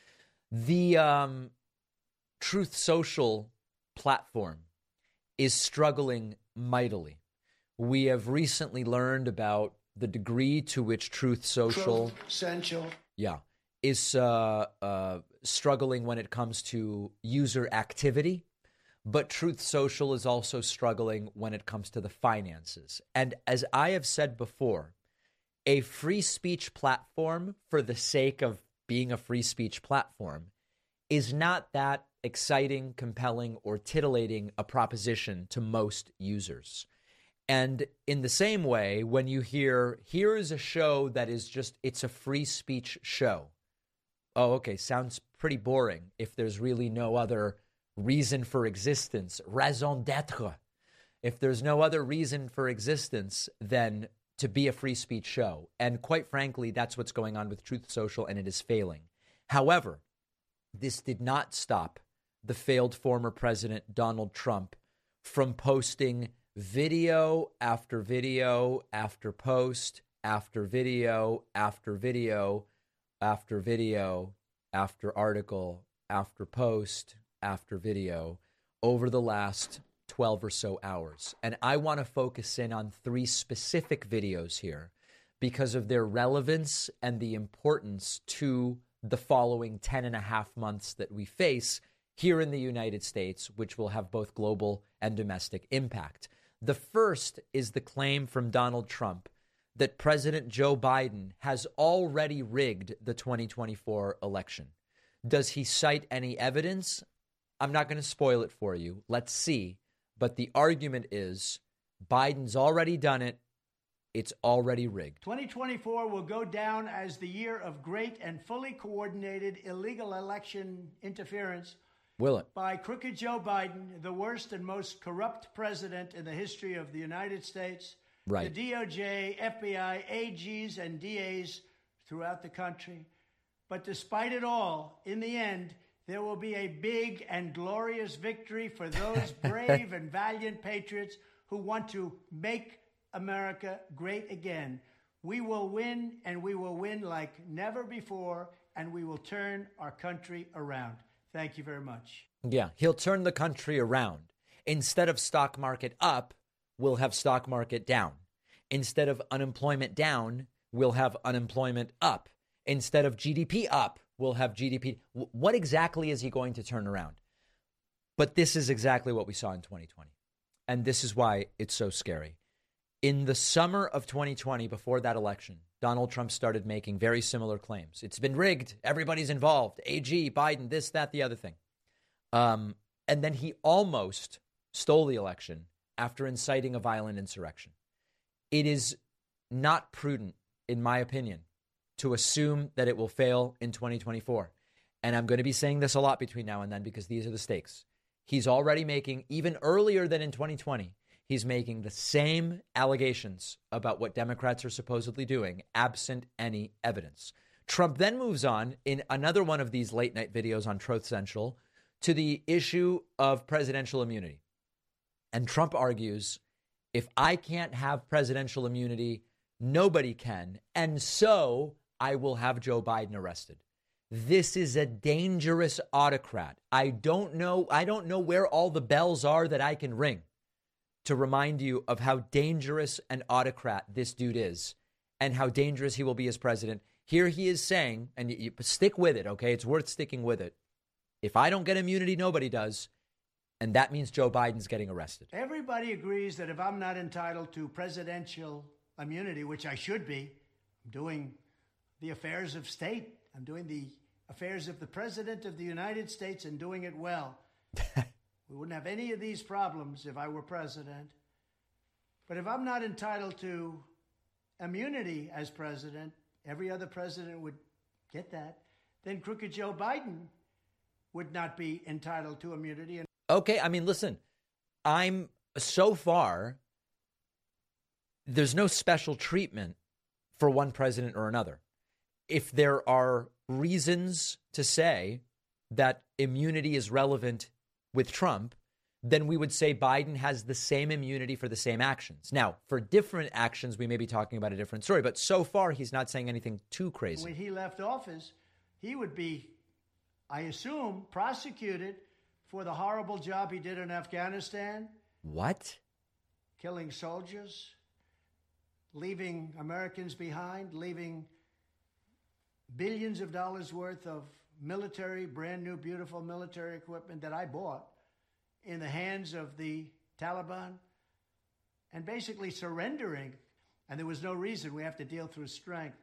The um, Truth Social platform is struggling mightily. We have recently learned about the degree to which Truth Social, Truth Central, yeah, is uh, uh, struggling when it comes to user activity. But Truth Social is also struggling when it comes to the finances. And as I have said before, a free speech platform for the sake of being a free speech platform is not that exciting, compelling, or titillating a proposition to most users. And in the same way, when you hear, here is a show that is just, it's a free speech show. Oh, okay, sounds pretty boring if there's really no other reason for existence, raison d'être. If there's no other reason for existence than to be a free speech show. And quite frankly, that's what's going on with Truth Social, and it is failing. However, this did not stop the failed former president Donald Trump from posting video after video after post after video after video after video after article after post after video over the last twelve or so hours. And I want to focus in on three specific videos here because of their relevance and the importance to the following ten and a half months that we face here in the United States, which will have both global and domestic impact. The first is the claim from Donald Trump that President Joe Biden has already rigged the twenty twenty-four election. Does he cite any evidence? I'm not going to spoil it for you. Let's see. But the argument is Biden's already done it. It's already rigged. twenty twenty-four will go down as the year of great and fully coordinated illegal election interference. Will it? By crooked Joe Biden, the worst and most corrupt president in the history of the United States. Right. The D O J, F B I, A Gs, and D As throughout the country. But despite it all, in the end, there will be a big and glorious victory for those brave and valiant patriots who want to make America great again. We will win, and we will win like never before, and we will turn our country around. Thank you very much. Yeah, he'll turn the country around. Instead of stock market up, we'll have stock market down. Instead of unemployment down, we'll have unemployment up. Instead of G D P up, we'll have G D P. What exactly is he going to turn around? But this is exactly what we saw in twenty twenty. And this is why it's so scary. In the summer of twenty twenty, before that election, Donald Trump started making very similar claims. It's been rigged. Everybody's involved. A G, Biden, this, that, the other thing. Um, and then he almost stole the election after inciting a violent insurrection. It is not prudent, in my opinion, to assume that it will fail in twenty twenty-four. And I'm going to be saying this a lot between now and then because these are the stakes. He's already making, even earlier than in twenty twenty, he's making the same allegations about what Democrats are supposedly doing, absent any evidence. Trump then moves on in another one of these late night videos on Truth Central to the issue of presidential immunity. And Trump argues, if I can't have presidential immunity, nobody can. And so I will have Joe Biden arrested. This is a dangerous autocrat. I don't know. I don't know where all the bells are that I can ring to remind you of how dangerous an autocrat this dude is and how dangerous he will be as president. Here he is saying, and you, you stick with it, okay? It's worth sticking with it. If I don't get immunity, nobody does. And that means Joe Biden's getting arrested. Everybody agrees that if I'm not entitled to presidential immunity, which I should be, I'm doing the affairs of state. I'm doing the affairs of the President of the United States and doing it well. We wouldn't have any of these problems if I were president. But if I'm not entitled to immunity as president, every other president would get that, then crooked Joe Biden would not be entitled to immunity. And okay, I mean, listen, I'm so far, there's no special treatment for one president or another. If there are reasons to say that immunity is relevant with Trump, then we would say Biden has the same immunity for the same actions. Now, for different actions, we may be talking about a different story, but so far he's not saying anything too crazy. when he left office, he would be, I assume, prosecuted for the horrible job he did in Afghanistan. What? Killing soldiers, leaving Americans behind, leaving billions of dollars worth of military, brand new, beautiful military equipment that I bought in the hands of the Taliban and basically surrendering. And there was no reason. We have to deal through strength.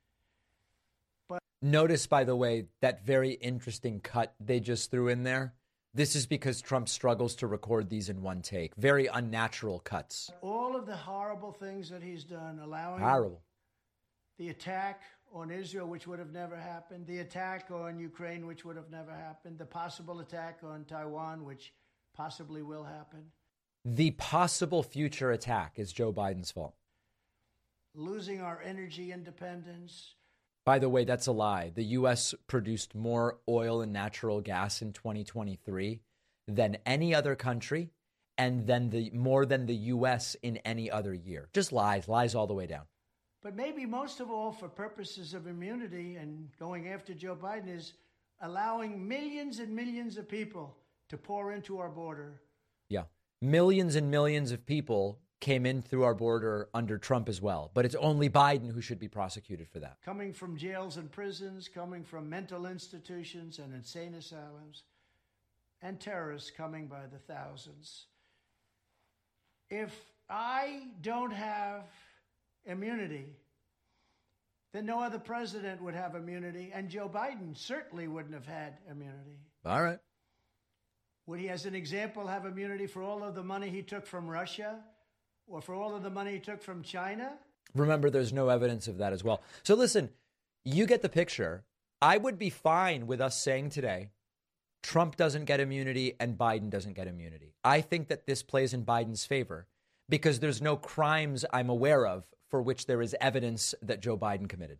But notice, by the way, that very interesting cut they just threw in there. This is because Trump struggles to record these in one take. Very unnatural cuts. all of the horrible things that he's done, allowing Horrible. the attack on Israel, which would have never happened, the attack on Ukraine, which would have never happened, the possible attack on Taiwan, which possibly will happen. The possible future attack is Joe Biden's fault. Losing our energy independence. By the way, that's a lie. The U S produced more oil and natural gas in twenty twenty-three than any other country, and then the more than the U S in any other year. Just lies, lies all the way down. But maybe most of all, for purposes of immunity and going after Joe Biden, is allowing millions and millions of people to pour into our border. Yeah. Millions and millions of people came in through our border under Trump as well. But it's only Biden who should be prosecuted for that. Coming from jails and prisons, coming from mental institutions and insane asylums. and terrorists coming by the thousands. If I don't have immunity, then no other president would have immunity, and Joe Biden certainly wouldn't have had immunity. All right. Would he, as an example, have immunity for all of the money he took from Russia or for all of the money he took from China? Remember, there's no evidence of that as well. So listen, you get the picture. I would be fine with us saying today, Trump doesn't get immunity and Biden doesn't get immunity. I think that this plays in Biden's favor because there's no crimes I'm aware of for which there is evidence that Joe Biden committed.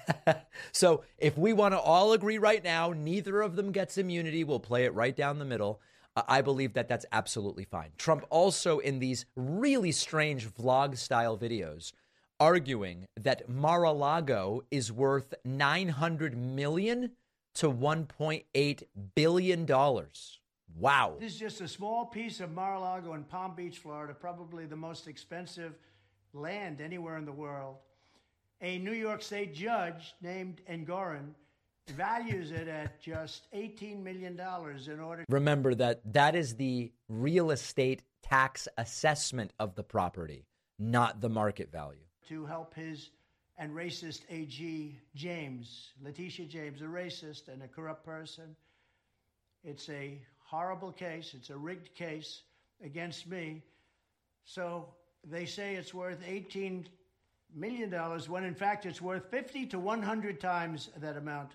So if we want to all agree right now, neither of them gets immunity, we'll play it right down the middle. Uh, I believe that that's absolutely fine. Trump also in these really strange vlog style videos arguing that Mar-a-Lago is worth nine hundred million dollars to one point eight billion dollars. Wow. This is just a small piece of Mar-a-Lago in Palm Beach, Florida, probably the most expensive land anywhere in the world. A New York State judge named Engoron values it at just eighteen million dollars in order. Remember that that is the real estate tax assessment of the property, not the market value. To help his and racist A G James, Letitia James, a racist and a corrupt person. It's a horrible case. It's a rigged case against me. So they say it's worth eighteen million dollars when in fact it's worth fifty to one hundred times that amount.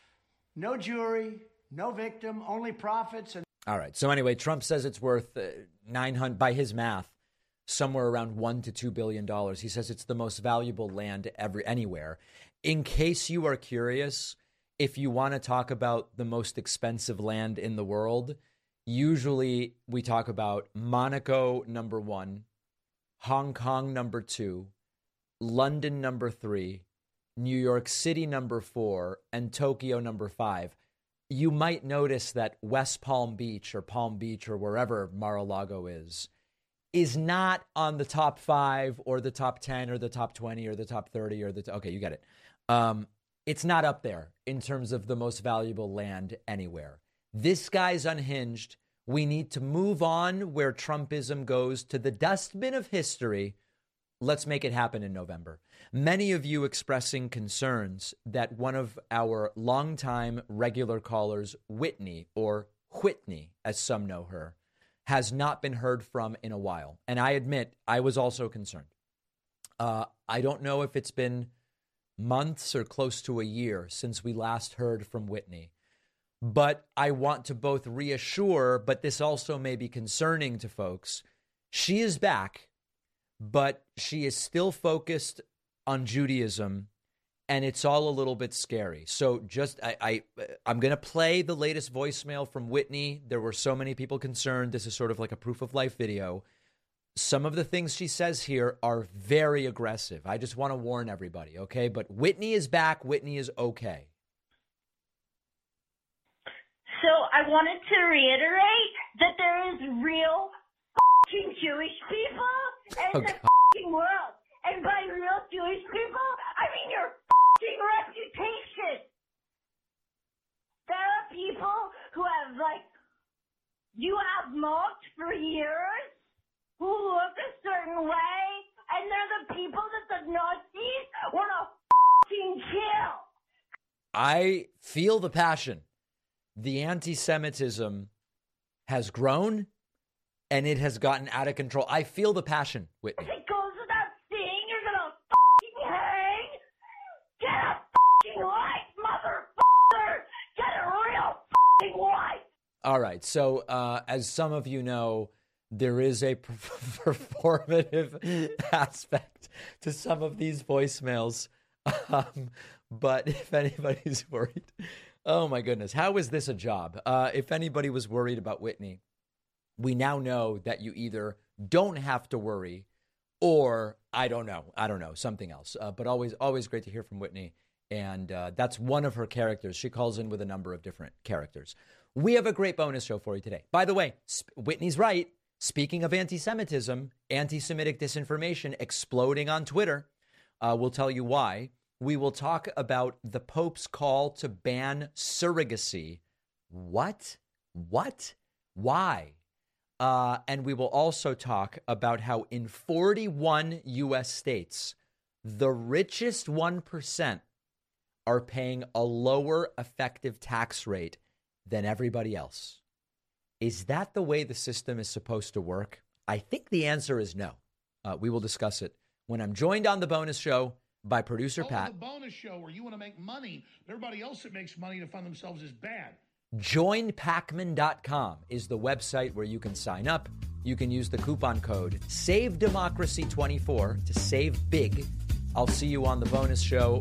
No jury, no victim, only profits. And all right. So anyway, Trump says it's worth uh, nine hundred by his math, somewhere around one to two billion dollars. He says it's the most valuable land ever anywhere. In case you are curious, if you want to talk about the most expensive land in the world, usually we talk about Monaco number one, Hong Kong number two, London number three, New York City number four, and Tokyo number five. You might notice that West Palm Beach or Palm Beach or wherever Mar-a-Lago is, is not on the top five or the top ten or the top twenty or the top thirty or the, t- okay, you get it. Um, it's not up there in terms of the most valuable land anywhere. This guy's unhinged. We need to move on where Trumpism goes to the dustbin of history. Let's make it happen in November. Many of you expressing concerns that one of our longtime regular callers, Whitney, or Whitney, as some know her, has not been heard from in a while. And I admit, I was also concerned. Uh, I don't know if it's been months or close to a year since we last heard from Whitney. But I want to both reassure, but this also may be concerning to folks. She is back, but she is still focused on Judaism, and it's all a little bit scary. So just, I, I, I'm going to play the latest voicemail from Whitney. There were so many people concerned. This is sort of like a proof of life video. Some of the things she says here are very aggressive. I just want to warn everybody, okay? But Whitney is back. Whitney is okay. So I wanted to reiterate that there is real f***ing Jewish people in Oh, the God. f***ing world. And by real Jewish people, I mean your f***ing reputation. There are people who have, like, you have mocked for years, who look a certain way, and they're the people that the Nazis want to f***ing kill. I feel the passion. The anti-Semitism has grown, and it has gotten out of control. I feel the passion, Whitney. It goes without saying you're gonna f***ing hang. Get a f***ing life, motherfucker. Get a real f***ing life. All right. So, uh, as some of you know, there is a performative aspect to some of these voicemails. Um, but if anybody's worried, oh my goodness, how is this a job? Uh, if anybody was worried about Whitney, we now know that you either don't have to worry or I don't know, I don't know, something else. Uh, but always, always great to hear from Whitney. And uh, that's one of her characters. She calls in with a number of different characters. We have a great bonus show for you today. By the way, sp- Whitney's right. Speaking of anti-Semitism, anti-Semitic disinformation exploding on Twitter. Uh, we'll tell you why. We will talk about the Pope's call to ban surrogacy. What? What? Why? Uh, and we will also talk about how in forty-one U S states, the richest one percent are paying a lower effective tax rate than everybody else. Is that the way the system is supposed to work? I think the answer is no. Uh, we will discuss it when I'm joined on the bonus show by producer oh, Pat. The bonus show where you want to make money, but everybody else that makes money to fund themselves is bad. join pacman dot com is the website where you can sign up. You can use the coupon code save democracy twenty-four to save big. I'll see you on the bonus show.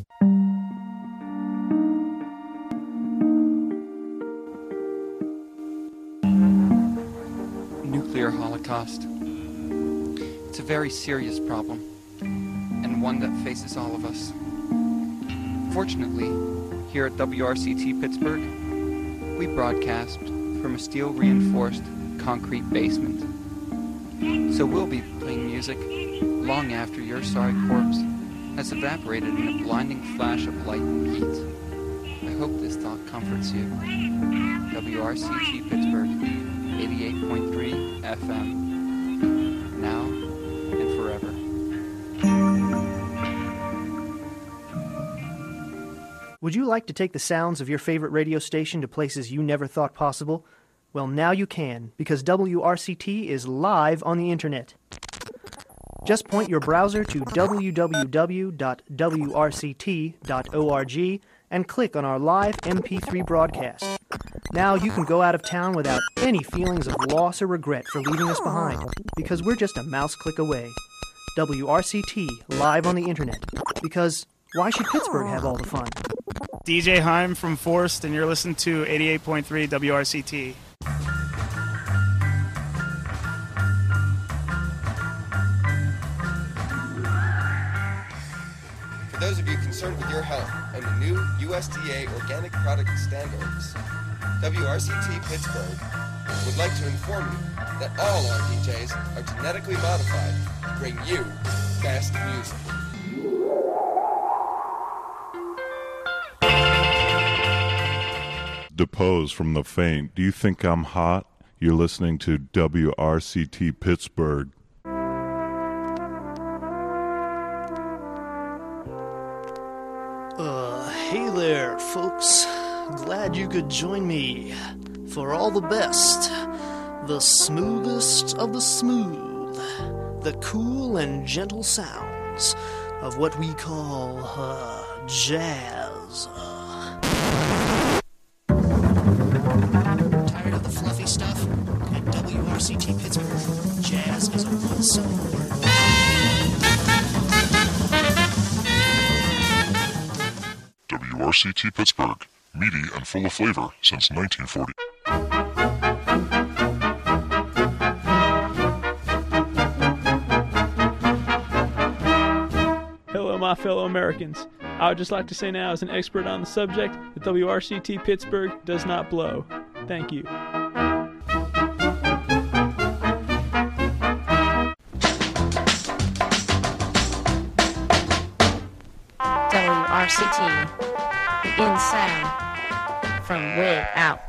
Nuclear holocaust. It's a very serious problem, and one that faces all of us. Fortunately, here at W R C T Pittsburgh, we broadcast from a steel-reinforced concrete basement. So we'll be playing music long after your sorry corpse has evaporated in a blinding flash of light and heat. I hope this thought comforts you. W R C T Pittsburgh, eighty-eight point three F M. Now and forever. Would you like to take the sounds of your favorite radio station to places you never thought possible? Well, now you can, because W R C T is live on the internet. Just point your browser to w w w dot w r c t dot org and click on our live M P three broadcast. Now you can go out of town without any feelings of loss or regret for leaving us behind, because we're just a mouse click away. W R C T, live on the internet, because why should Pittsburgh have all the fun? D J Heim from Forst, and you're listening to eighty-eight point three W R C T. For those of you concerned with your health and the new U S D A organic product standards, W R C T Pittsburgh would like to inform you that all our D Js are genetically modified to bring you best music. Depose from the faint. Do you think I'm hot? You're listening to W R C T Pittsburgh. Uh, hey there, folks. Glad you could join me for all the best, the smoothest of the smooth, the cool and gentle sounds of what we call uh, jazz. Tired of the fluffy stuff? At W R C T Pittsburgh, jazz is a one-syllable word. W R C T Pittsburgh, meaty and full of flavor since nineteen forty. Hello, my fellow Americans. I would just like to say now, as an expert on the subject, that W R C T Pittsburgh does not blow. Thank you. W R C T, the in sound from way out.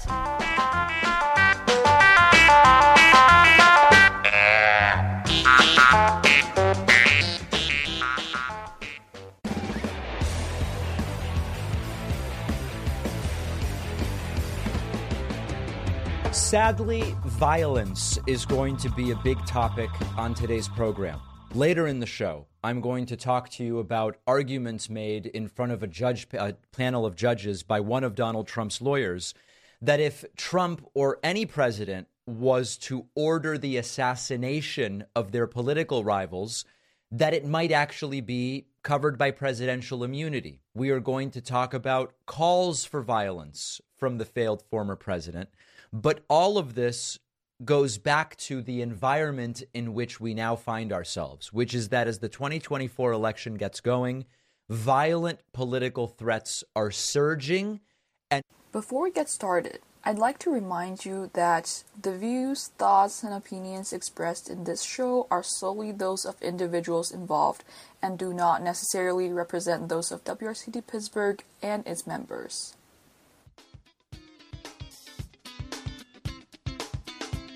Sadly, violence is going to be a big topic on today's program. Later in the show, I'm going to talk to you about arguments made in front of a judge, a panel of judges by one of Donald Trump's lawyers that if Trump or any president was to order the assassination of their political rivals, that it might actually be covered by presidential immunity. We are going to talk about calls for violence from the failed former president. But all of this goes back to the environment in which we now find ourselves, which is that as the twenty twenty-four election gets going, violent political threats are surging. And before we get started, I'd like to remind you that the views, thoughts, and opinions expressed in this show are solely those of individuals involved and do not necessarily represent those of W R C T Pittsburgh and its members.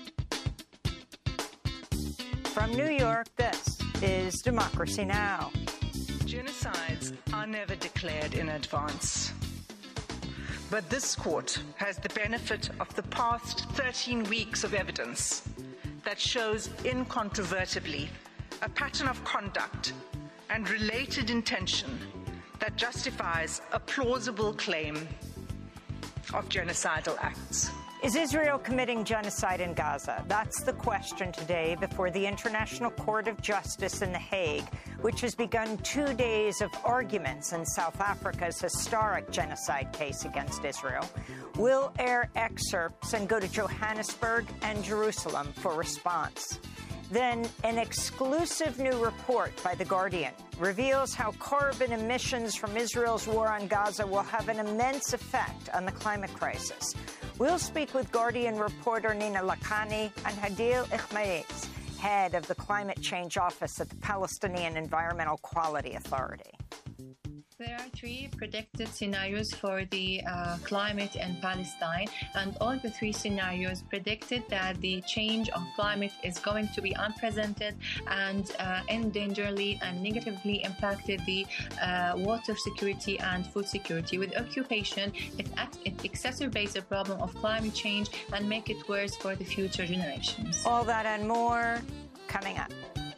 From New York, this is Democracy Now! Genocides are never declared in advance. But this court has the benefit of the past thirteen weeks of evidence that shows incontrovertibly a pattern of conduct and related intention that justifies a plausible claim of genocidal acts. Is Israel committing genocide in Gaza? That's the question today before the International Court of Justice in The Hague, which has begun two days of arguments in South Africa's historic genocide case against Israel. We'll air excerpts and go to Johannesburg and Jerusalem for response. Then, an exclusive new report by The Guardian reveals how carbon emissions from Israel's war on Gaza will have an immense effect on the climate crisis. We'll speak with Guardian reporter Nina Lakhani and Hadil Ikhmaiz, head of the Climate Change Office at the Palestinian Environmental Quality Authority. There are three predicted scenarios for the uh, climate in Palestine, and all the three scenarios predicted that the change of climate is going to be unprecedented and uh, endangeringly and negatively impacted the uh, water security and food security. With occupation, it, it exacerbates the problem of climate change and make it worse for the future generations. All that and more coming up.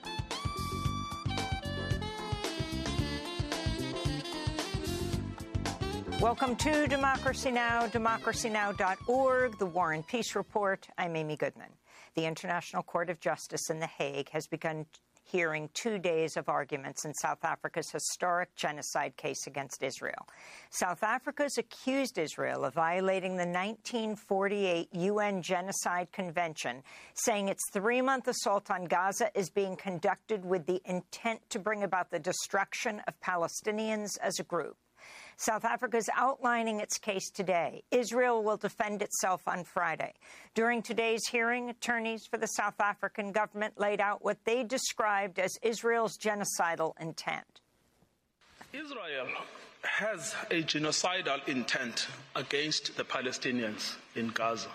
Welcome to Democracy Now!, democracy now dot org, the War and Peace Report. I'm Amy Goodman. The International Court of Justice in The Hague has begun hearing two days of arguments in South Africa's historic genocide case against Israel. South Africa's accused Israel of violating the nineteen forty-eight U N Genocide Convention, saying its three-month assault on Gaza is being conducted with the intent to bring about the destruction of Palestinians as a group. South Africa is outlining its case today. Israel will defend itself on Friday. During today's hearing, attorneys for the South African government laid out what they described as Israel's genocidal intent. Israel has a genocidal intent against the Palestinians in Gaza.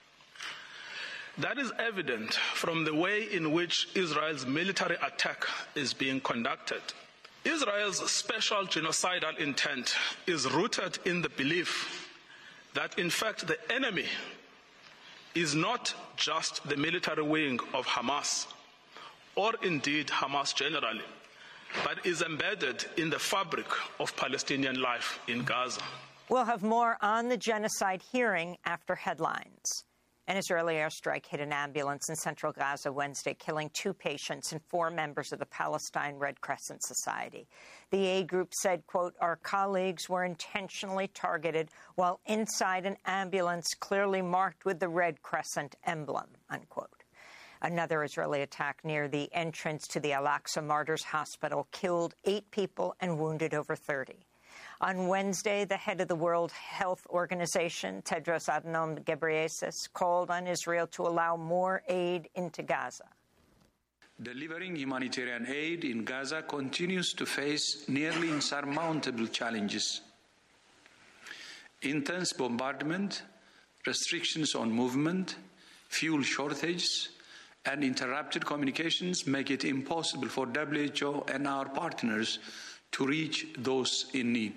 That is evident from the way in which Israel's military attack is being conducted. Israel's special genocidal intent is rooted in the belief that, in fact, the enemy is not just the military wing of Hamas, or indeed Hamas generally, but is embedded in the fabric of Palestinian life in Gaza. We'll have more on the genocide hearing after headlines. An Israeli airstrike hit an ambulance in central Gaza Wednesday, killing two patients and four members of the Palestine Red Crescent Society. The aid group said, quote, "Our colleagues were intentionally targeted while inside an ambulance clearly marked with the Red Crescent emblem," unquote. Another Israeli attack near the entrance to the Al-Aqsa Martyrs Hospital killed eight people and wounded over thirty. On Wednesday, the head of the World Health Organization, Tedros Adhanom Ghebreyesus, called on Israel to allow more aid into Gaza. Delivering humanitarian aid in Gaza continues to face nearly insurmountable challenges. Intense bombardment, restrictions on movement, fuel shortages, and interrupted communications make it impossible for W H O and our partners to reach those in need.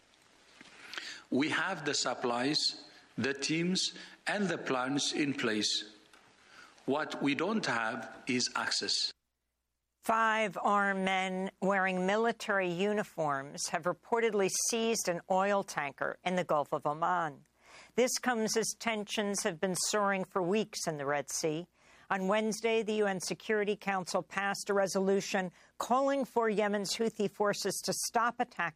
We have the supplies, the teams, and the plans in place. What we don't have is access. Five armed men wearing military uniforms have reportedly seized an oil tanker in the Gulf of Oman. This comes as tensions have been soaring for weeks in the Red Sea. On Wednesday, the U N Security Council passed a resolution calling for Yemen's Houthi forces to stop attacking